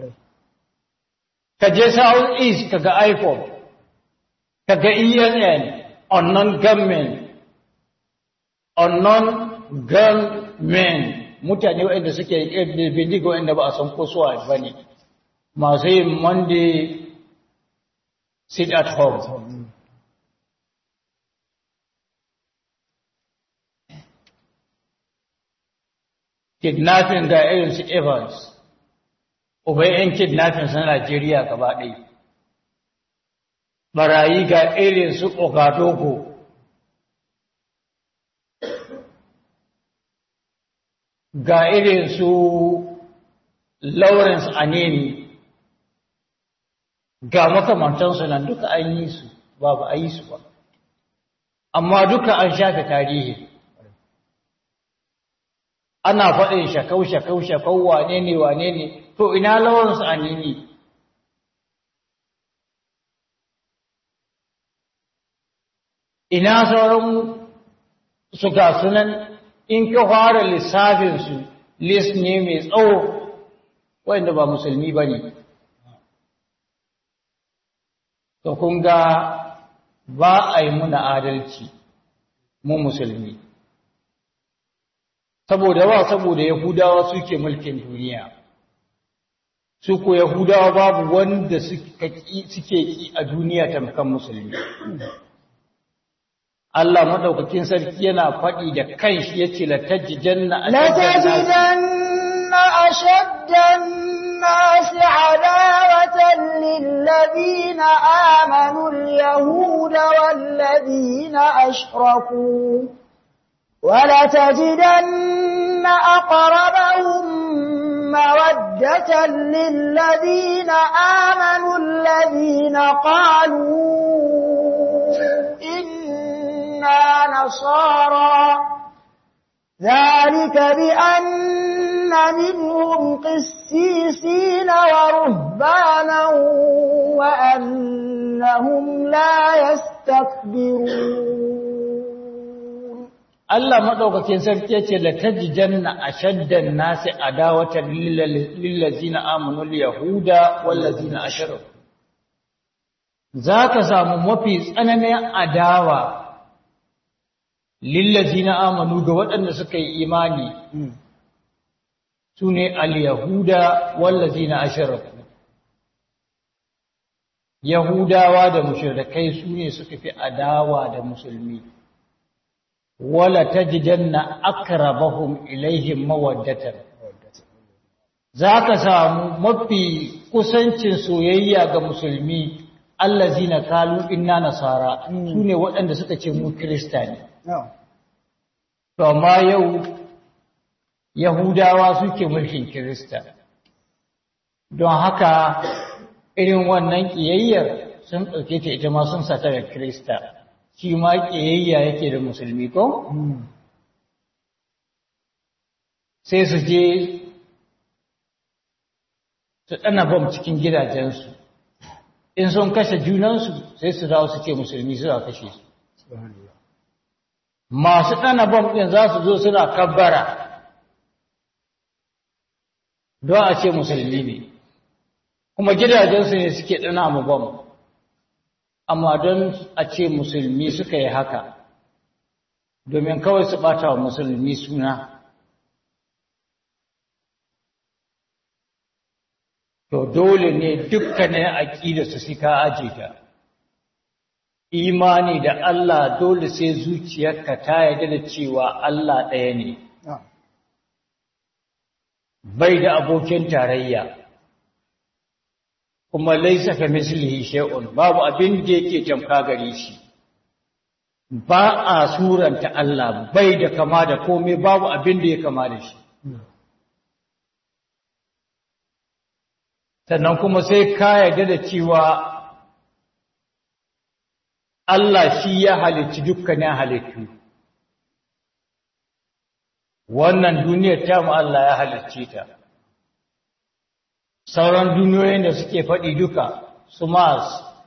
ka je south east ka ga I P O B ka ga E N N unknown gunmen unknown gunmen mutane waɗanda suke bindiga waɗanda ba a san ko suwa ba ne masu yin monday sit at home kidnapping ga irin su Evans ubai yan kidnapping na Najeriya gaba ɗaya barayi ga irin su Ogadogo ga irin su Lawrence Aneni ga makamantansu nan duka an yi su ba ba a yi su ba amma duka an shafe tarihi ana faɗin shakau shakau shakau wane ne wane ne to ina Lawrence Aneni ina sauran su ga sunan in ka fara lissafinsu list ne mai tsawo wanda ba musulmi ba ne to kun ga ba a yi muna adalci mu musulmi saboda ba saboda yahudawa suke mulkin duniya su ko yahudawa babu wanda suke ki a duniya tamkan musulmi Allah madaukakin sarki yana faɗi da kanshi yace la tajidanna latajidanna ashaddan nas adawatan lil ladina amanu al yahuda wal ladina ashraku wa la tajidanna aqrabahum mawaddatan lil ladina amanu alladhina qalu نصارى ذلك بأن منهم قسيسين ورهبانا وأنهم لا يستكبرون الله مدوكاكين sarki yace la tajidanna ashaddan nasi adawatan lil ladzina amanu al yahuda wal ladzina ashraku zaka samu mafi tsananin adawa lillazina amanu ga waɗanda suka yi imani sune al-yahuda wallazina ashraku yahudawa da mushrikai sune suka fi adawa da musulmi wala tajidanna aqrabahum ilaihim mawaddatan zaka samu mafi kusancin soyayya ga musulmi allazina qalu inna nasara sune waɗanda suka ce mu kristani to amma yau yahudawa suke mulkin kirista don haka irin wannan kiyayyar sun ɗauke ta ita ma sun sata da kirista shi ma kiyayya yake da musulmi ko sai su je su ɗana bam cikin gidajensu in sun kashe junansu sai su dawo su ce musulmi suna kashe su masu ɗana bam ɗin za su zo suna kabbara don a ce musulmi ne kuma gidajensu ne suke ɗana mu bam amma don a ce musulmi suka yi haka domin kawai su ɓata wa musulmi suna to dole ne dukkanin aƙida su sika aje ta imani da Allah dole sai zuciyarka ta yarda da cewa Allah ɗaya ne bai da abokin tarayya kuma laisa ka mislihi shay'un babu abin da yake tamka gare shi ba a suranta Allah bai da kama da komai babu abin da ya kama da shi sannan kuma sai ka yarda da cewa Allah shi ya halicci dukkanin halittu wannan duniyar ta mu Allah ya halicce ta sauran duniyoyin da suke faɗi duka su Mars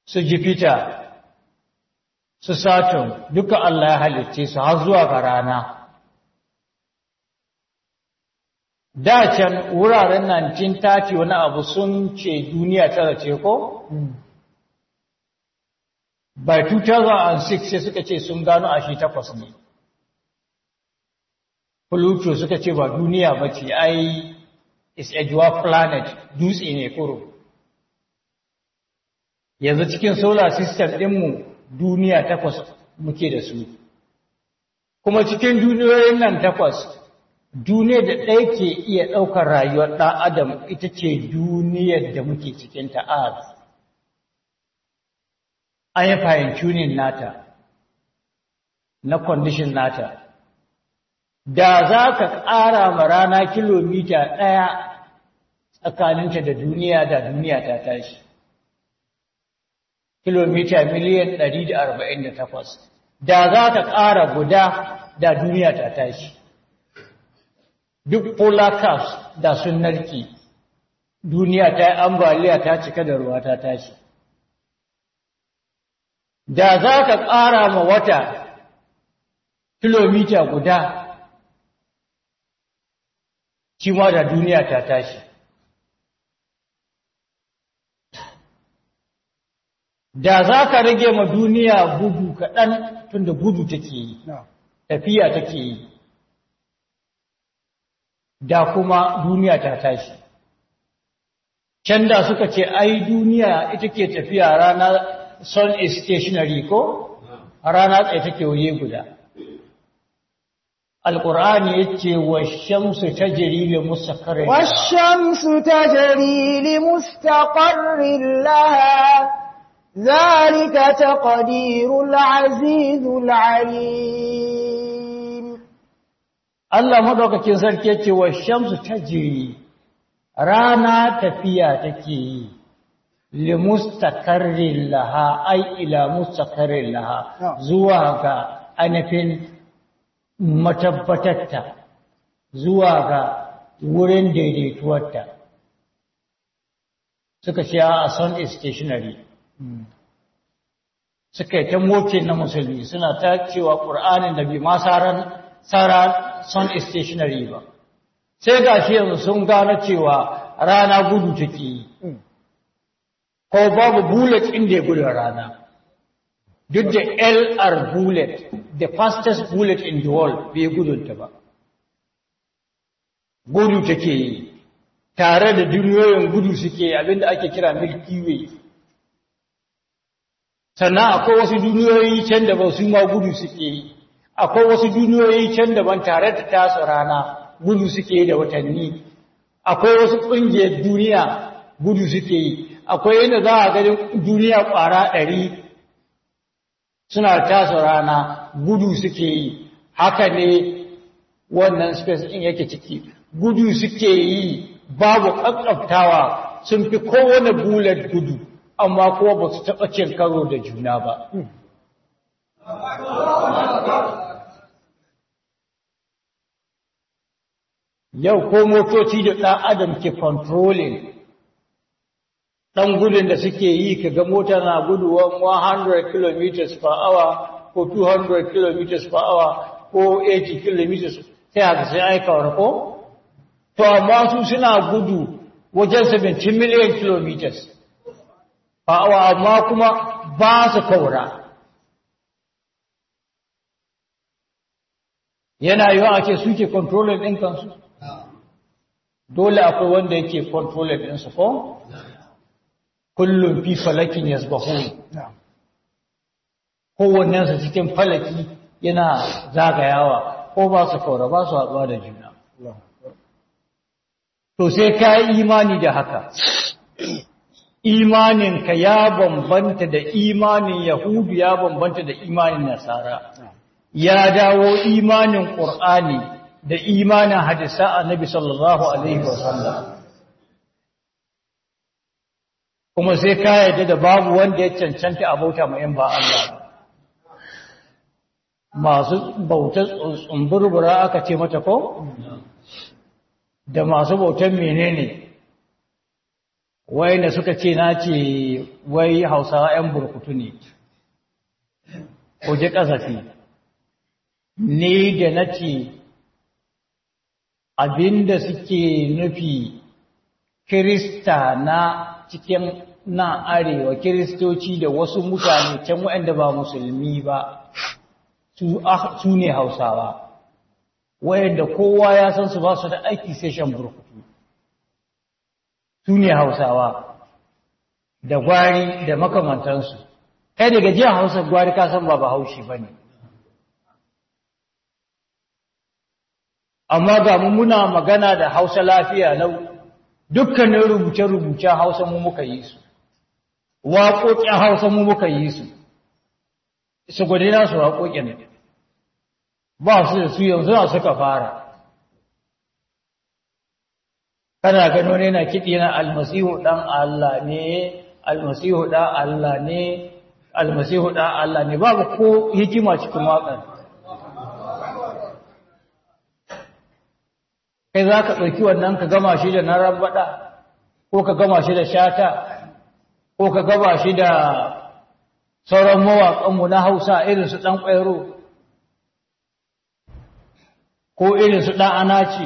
su Jupiter, su Saturn, duka Allah ya halicce su har zuwa ga rana. Da can wuraren nineteen thirty wani abu sun ce duniya tara ce ko? By two thousand six sai suka ce sun gano ashe takwas ne. Pluto suka ce ba duniya ba ce, ai, is a dwarf planet, dutse ne kuro. Yanzu cikin solar system ɗinmu duniya takwas muke da su. Kuma cikin duniyoyin nan takwas, duniyar da ɗaya ke iya ɗaukar rayuwar ɗan adam ita ce duniyar da muke cikin ta Earth. An yi fine tuning nata, na condition nata. Da za ka ƙara ma rana kilomita ɗaya tsakaninta da duniya da duniya ta tashi. Kilomita miliyan ɗari da arba'in da takwas. Da za ka ƙara guda da duniya ta tashi. Duk polar caps da sun narki, duniya ta yi ambaliya ta cika da ruwa ta tashi. Da za ka ƙara ma wata kilomita guda, shi ma da duniya ta tashi. Da za ka rage ma duniya gudu kaɗan tunda gudu take yi, tafiya take yi, da kuma duniya ta tashi. Can da suka ce, ai duniya ita ke tafiya rana sun is stationary ko? Rana tsaye take waje guda. Al-Qur'ani yace wa shamsu tajri li mustaqarrin wa shamsu tajri li mustaqarrin laha dhalika taqdirul azizul alim. Allah madaukakin sarki yace wa shamsu tajri, rana tafiya take yi li mustaqarrin laha ay ila mustaqarrin laha zuwa ga anafin matabbatatta, zuwa ga wurin daidaituwarta. Suka ce a sun is stationary. Suka yi ta moke na musulmi suna ta cewa ƙur'anin da bi ma tsara sun is stationary ba. Sai ga shi yanzu sun gano cewa rana gudu take yi. Ko babu bullet inda ya gudu rana. Duk da L R bullet, the fastest bullet in the world, bai gudunta ba. Gudu take yi, tare da duniyoyin gudu suke abinda ake kira Milky Way. Sannan akwai wasu duniyoyi can da ba su ma gudu suke yi, akwai wasu duniyoyi can da ban tare da tasu rana gudu suke yi da watanni, akwai wasu ƙungiyar duniya gudu suke yi, akwai yadda za a ganin duniya ƙwara ɗari suna tasa rana gudu suke yi. Haka ne wannan space ɗin yake ciki, gudu suke yi babu ƙaƙƙaftawa, sun fi kowane bullet gudu amma kuma ba su taɓa cin karo da juna ba. Yau ko motoci da ɗan adam ke controlling ɗan gudun da suke yi, kaga mota na gudu one hundred kilometers per hour ko two hundred kilometers per hour ko eighty kilometers, sai haka sai aika warko? To, amma su suna gudu wajen seventeen million kilometers per hour, amma kuma ba su kaura. Yana yiwa a ce suke controlling ɗin kansu? Dole akwai wanda yake controlling ɗinsu ko? Kullum fi falakin yasbahun, kowannensu cikin falaki yana zagayawa, ko ba su kaura ba su haɗuwa da juna. To sai ka yi imani da haka, imaninka ya bambanta da imanin Yahudu, ya bambanta da imanin Nasara, ya dawo imanin Ƙur'ani da imanin hadisa Annabi sallallahu alaihi wasallam. Kuma sai ka yarda da babu wanda ya cancanta a bauta ma in ba Allah ba. Masu bautar tsumburbura aka ce mata ko? Da masu bautar menene? wayanda suka ce na ce wai Hausawa 'yan burkutu ne ko je kasafi ni da nace abinda suke nufi Kirista na cikin na arewa Kiristoci da wasu mutane can waɗanda ba musulmi ba su ne Hausawa wayanda kowa ya san su ba su da aiki sai shan burkutu su ne Hausawa da gwari da makamantansu kai daga jiya Hausa gwari ka san ba Bahaushe bane amma ga mu muna magana da Hausa lafiya lau dukkanin rubuce-rubucen Hausa mu muka yi su waƙoƙin Hausa mu muka yi su su gwade nasu waƙoƙin ba su da su yanzu na suka fara kana gano ne na kiɗi na almasihu ɗan Allah ne almasihu ɗan Allah ne almasihu ɗan Allah ne babu ko hikima cikin waƙar kai za ka ɗauki wannan ka gama shi da na rabbaɗa ko ka gama shi da shata ko ka gama shi da sauran mawaƙanmu na Hausa irin su ɗan ƙwairo ko irin su ɗan anaci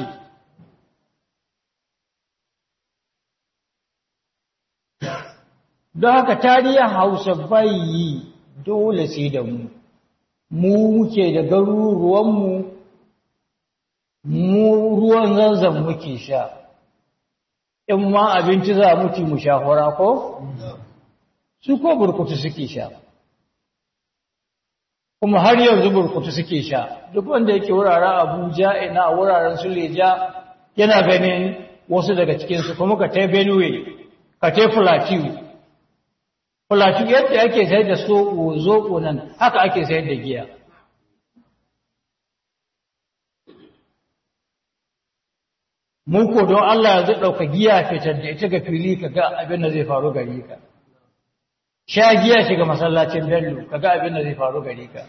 don haka tarihin Hausa bai yi dole sai da mu mu muke da garuruwanmu mu ruwan zanzan muke sha in ma abinci za mu ci mu sha hura ko su ko burkutu suke sha kuma har yanzu burkutu suke sha duk wanda yake wuraren Abuja ina wuraren Suleja yana ganin wasu daga cikin su kuma ka tai Benue ka tai Plateau Plateau yadda ake sayar da soko zoko nan haka ake sayar da giya mun ko don Allah ya zai ɗauka giya fitar da ita ga fili ka ga abin da zai faru gari ka sha giya shiga masallacin Bello ka ga abin da zai faru gari ka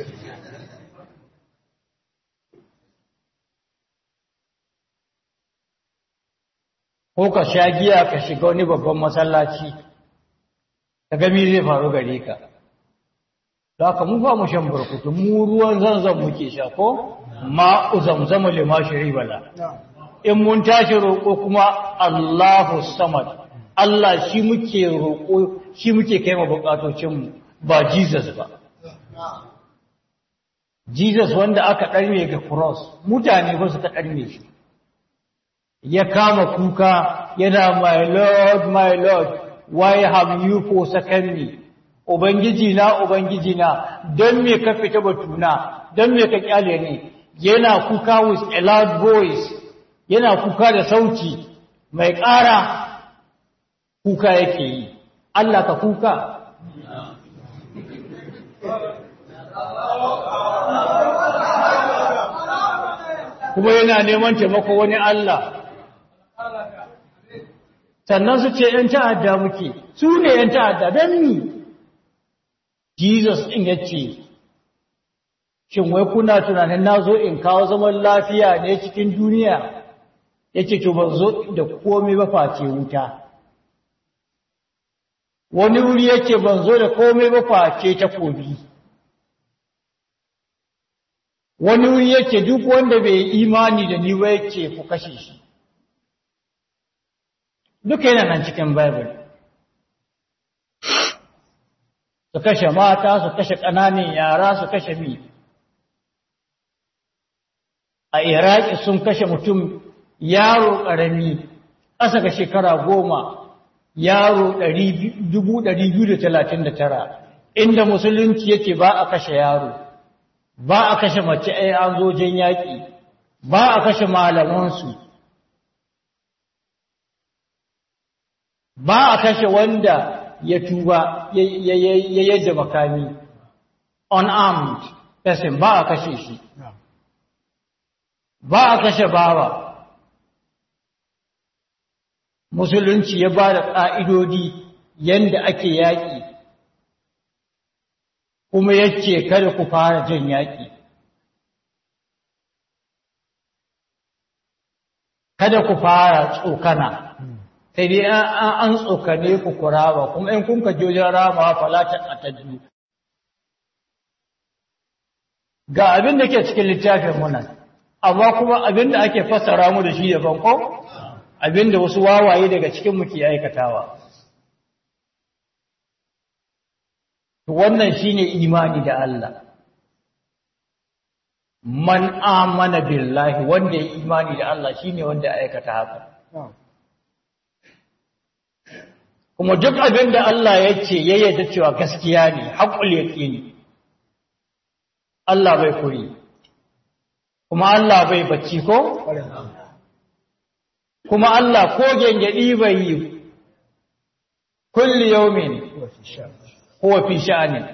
ko ka sha giya ka shiga wani babban masallaci ka ga me zai faru gari ka da haka mu ba mu shan burkutu mu ruwan zanzan muke sha ko ma'u zamzamu lima shiribala in mun tashi roƙo kuma Allahu Samad Allah shi muke roƙo shi muke kai ma bukatocinmu ba Jesus ba Jesus wanda aka ɗarme ga cross mutane ba su ta ɗarme shi ya kama kuka yana my lord my lord why have you forsaken me ubangiji na ubangiji na don me ka fita batuna don me ka kyale ni yana kuka with a loud voice yana kuka da sauti mai ƙara kuka yake yi Allah ka kuka kuma yana neman taimako wani Allah sannan su ce ‘yan ta'adda muke su ne ‘yan ta'adda don ni Jesus ɗin ya ce shin wai kuna tunanin na zo in kawo zaman lafiya ne cikin duniya ya ce to ban zo da komai ba face wuta wani wuri yake ban zo da komai ba face takobi wani wuri yake duk wanda bai imani da ni ba yake ku kashe shi duka yana nan cikin bible su kashe mata su kashe ƙananan yara su kashe mi a iraki sun kashe mutum yaro ƙarami ƙasa ga shekara goma yaro dubu ɗari biyu da talatin da tara inda musulunci yake ba a kashe yaro ba a kashe mace ai an zo jan yaƙi ba a kashe malamansu ba a kashe wanda ya tuba ya yadda makami unarmed person ba a kashe shi ba a kashe bawa musulunci ya ba da ƙa'idodi yadda ake yaƙi kuma yace kada ku fara jin yaƙi kada ku fara tsokana sai dai an tsokane ku kuraba kuma in kun ka jojin rama falatan a tajju ga abin da ke cikin littafin munan amma kuma abin da ake fassara mu da shi daban ko abin da wasu wawaye daga cikin mu ke aikatawa wannan shine imani da Allah man amana billahi wanda ya imani da Allah shine wanda ya aikata haka kuma duk abin da Allah ya ce ya yarda cewa gaskiya ne haƙul yaqini Allah bai kuri kuma Allah bai bacci ko kuma Allah ko gengedi bai yi kulli yawmin huwa fi sha'anin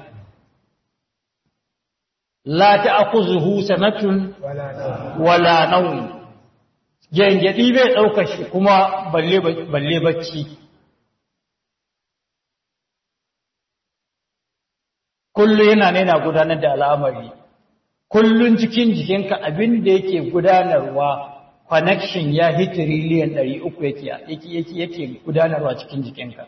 la ta'khuzuhu sanatun wala nawm gengedi bai dauka shi kuma balle balle bacci kullu yana ne na gudanar da al'amari kullun cikin jikinka abin da yake gudanarwa connection ya hi trillion ɗari uku yake yake yake gudanarwa cikin jikinka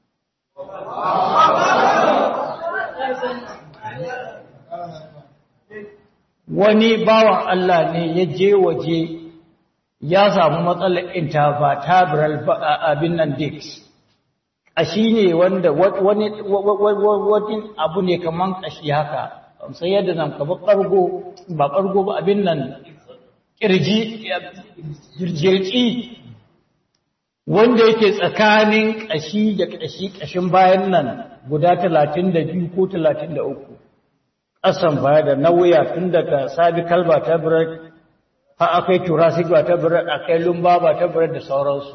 wani bawan Allah ne ya je waje ya samu matsalar intervertebral abin nan disc kashi ne wanda wani wani abu ne kaman kashi haka sai yadda nan ka ba kargo ba kargo ba abin nan kirji jirji wanda yake tsakanin kashi da kashi kashin bayan nan guda talatin da biyu ko talatin da uku ƙasan baya da nauya tun daga cervical vertebra har akai thoracic vertebra akai lumbar vertebra da sauransu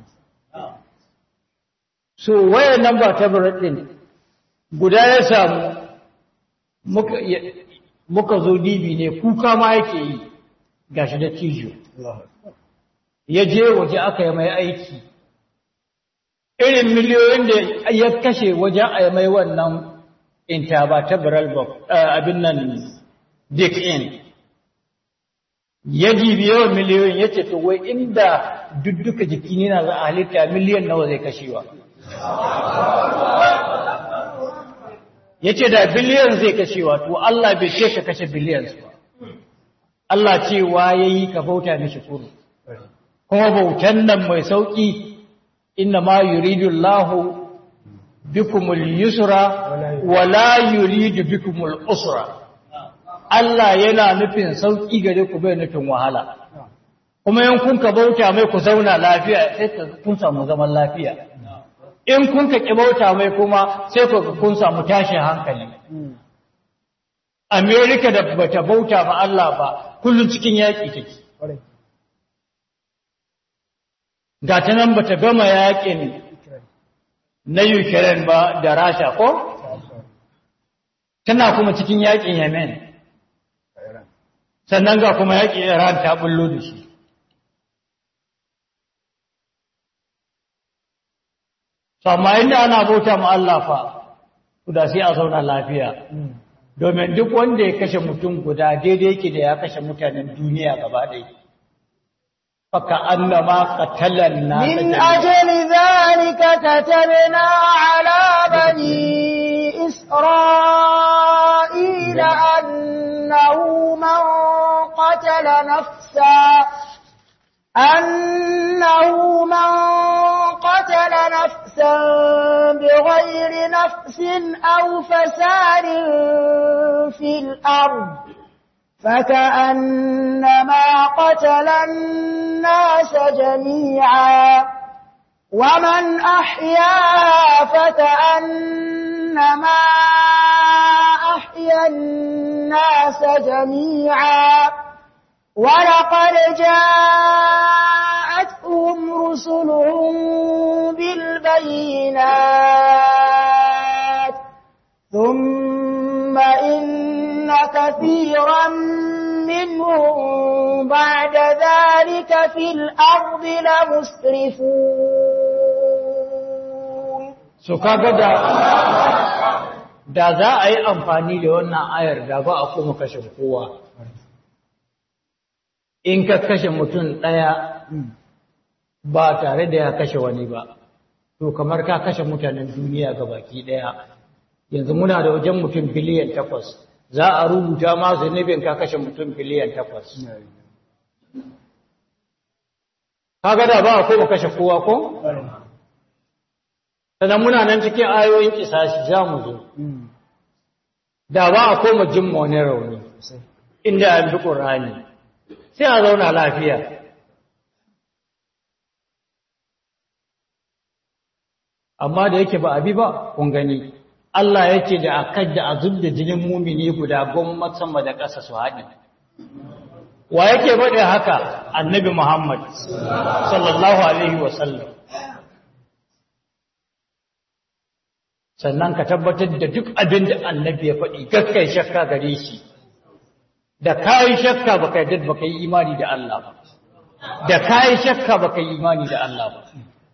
so wayannan vertebra din guda ya samu muka muka zo dibi ne kuka ma yake yi gashi da cijo ya je waje aka yi mai aiki irin miliyoyin da ya kashe waje a yi mai wannan intervertebral abin nan dick in ya jibi yawan miliyoyin ya ce to wai inda dudduka jiki ne na za a halitta miliyan nawa zai kashewa ya ce da biliyan zai kashewa to Allah bai ce ka kashe biliyan ba Allah cewa ya yi ka bauta mishi kuru kuma bautan nan mai sauƙi inna ma yuridu Allahu bikumul yusra wala yuridu bikumul usra Allah yana nufin sauƙi gare ku bai nufin wahala kuma in kun ka bauta mai ku zauna lafiya sai kun samu zaman lafiya in kun ka ki bauta mai kuma sai ku kun samu tashin hankali America da bata bauta ma Allah ba kullun cikin yaki take ga ta nan bata gama yakin na Ukraine ba da Russia ko tana kuma cikin yakin Yemen sannan ga kuma yakin Iran ta bullo da shi amma inda ana bauta ma Allah fa da sai a zauna lafiya domin duk wanda ya kashe mutum guda daidai yake da ya kashe mutanen duniya gaba ɗaya faka annama qatalan nas min ajli zalika katabna ala bani isra'ila annahu man qatala nafsan أنه من قتل نفسا بغير نفس أو فساد في الأرض فكأنما قتل الناس جميعا ومن أحياها فكأنما أحيا الناس جميعا ولقد جاءتهم رسلهم بالبينات ثم إن كثيرا منهم بعد ذلك في الأرض لمسرفون so kaga da da za a yi amfani da wannan ayar da ba a kuma kashe kowa in ka kashe mutum ɗaya ba tare da ya kashe wani ba to kamar ka kashe mutanen duniya gabaki daya yanzu muna da wajen mutum biliyan takwas za a rubuta ma zunubin ka kashe mutum biliyan takwas kaga da ba ko mu kashe kowa ko sannan muna nan cikin ayoyin kisashi za mu zo da ba a koma jin wani rauni inda an bi ƙur'ani sai a zauna lafiya amma da yake ba abi ba kun gani Allah yake da akad da azub da jinin mumini guda gomma sama da ƙasa su haɗi wa yake faɗi haka annabi Muhammad sallallahu alaihi wasallam sannan ka tabbatar da duk abin da annabi ya faɗi kakkai shakka gare shi da kai shakka baka yadda baka yi imani da Allah ba da kai shakka baka yi imani da Allah ba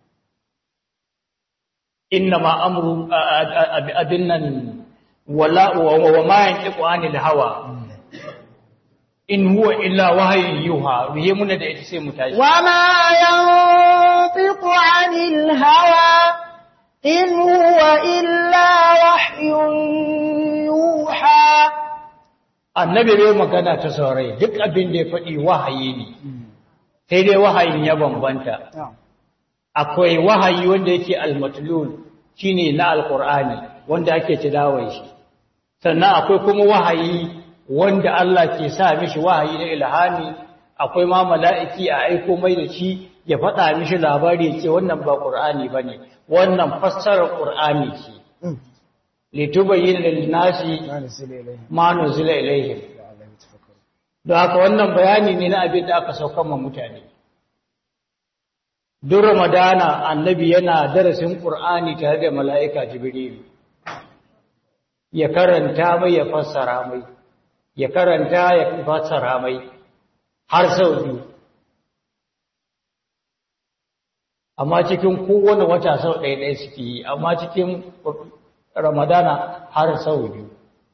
inna ma amru abinnan wala wa ma yantiqu anil hawa in huwa illa wahyun yuha riye mun da ita sai mu tashi wa ma yantiqu anil hawa in huwa illa wahyun yuha annabi bai magana ta saurai duk abin da ya faɗi wahayi ne sai dai wahayin ya bambanta akwai wahayi wanda yake almatlul shine na alqur'ani wanda ake tilawar shi sannan akwai kuma wahayi wanda Allah ke sa mishi wahayi na ilhami akwai ma mala'iki a aiko mai da shi ya faɗa mishi labari ce wannan ba qur'ani bane wannan fassarar qur'ani ce litubayyin lin-nasi ma nuzila ilayhim don haka wannan bayani ne na abin da aka saukar ma mutane duk ramadana annabi yana darasin qur'ani tare da mala'ika jibril ya karanta mai ya fassara mai ya karanta ya fassara mai har sau biyu amma cikin kowane wata sau ɗaya ɗaya suke yi amma cikin ramadana har sau biyu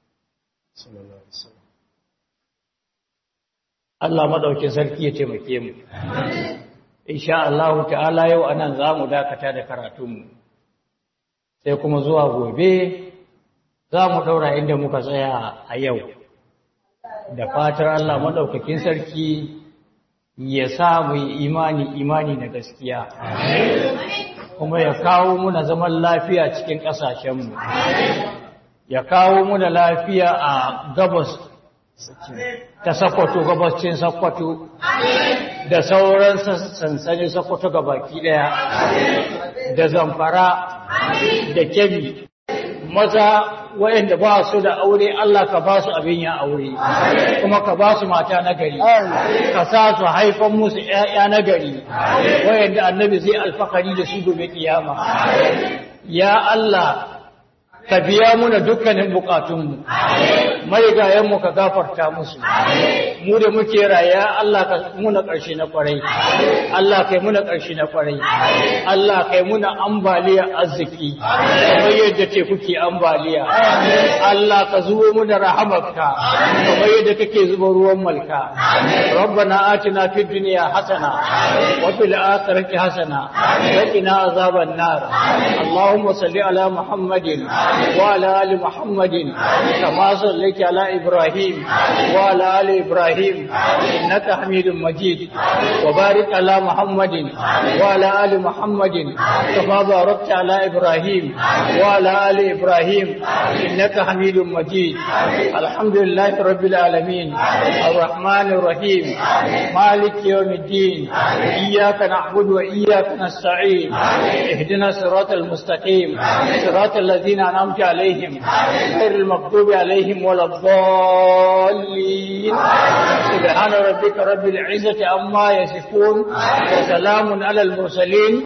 Allah madaukin sarki ya taimake mu insha Allah ta'ala yau anan zamu dakata da karatunmu sai kuma zuwa gobe zamu daura inda muka tsaya a yau da fatar Allah madaukakin sarki ya sa mu imani imani na gaskiya kuma ya kawo muna zaman lafiya cikin kasashenmu ya kawo muna lafiya a gabas ta Sokoto gabascin Sokoto da sauran sansanin Sokoto gabaki daya da Zamfara da Kebbi maza wayanda ba su da aure Allah ka ba su abin ya aure kuma ka ba su mata na gari ka sa su haifan musu ƴaƴa na gari wayanda annabi zai alfakari da su gobe kiyama ya Allah ka biya muna dukkanin bukatunmu marigayenmu ka gafarta musu mu da muke raya Allah ka muna ƙarshe na kwarai Allah kai muna ƙarshe na kwarai Allah kai muna ambaliya arziki kamar yadda ce kuke ambaliya Allah ka zubo muna rahamarka kamar yadda kake zuba ruwan malka rabbana atina fid dunya hasana wa fil akhirati hasana wa qina azaban nar allahumma salli ala muhammadin وعلى آل محمد كما صليت على إبراهيم وعلى آل إبراهيم إنك حميد مجيد وبارك على محمد وعلى آل محمد كما باركت على إبراهيم وعلى آل إبراهيم إنك حميد مجيد الحمد لله رب العالمين الرحمن الرحيم مالك يوم الدين إياك نعبد وإياك نستعين اهدنا الصراط المستقيم صراط الذين أنعمت عليهم غير المغضوب عليهم ولا الضالين سبحان ربك رب العزة عما يصفون وسلام على المرسلين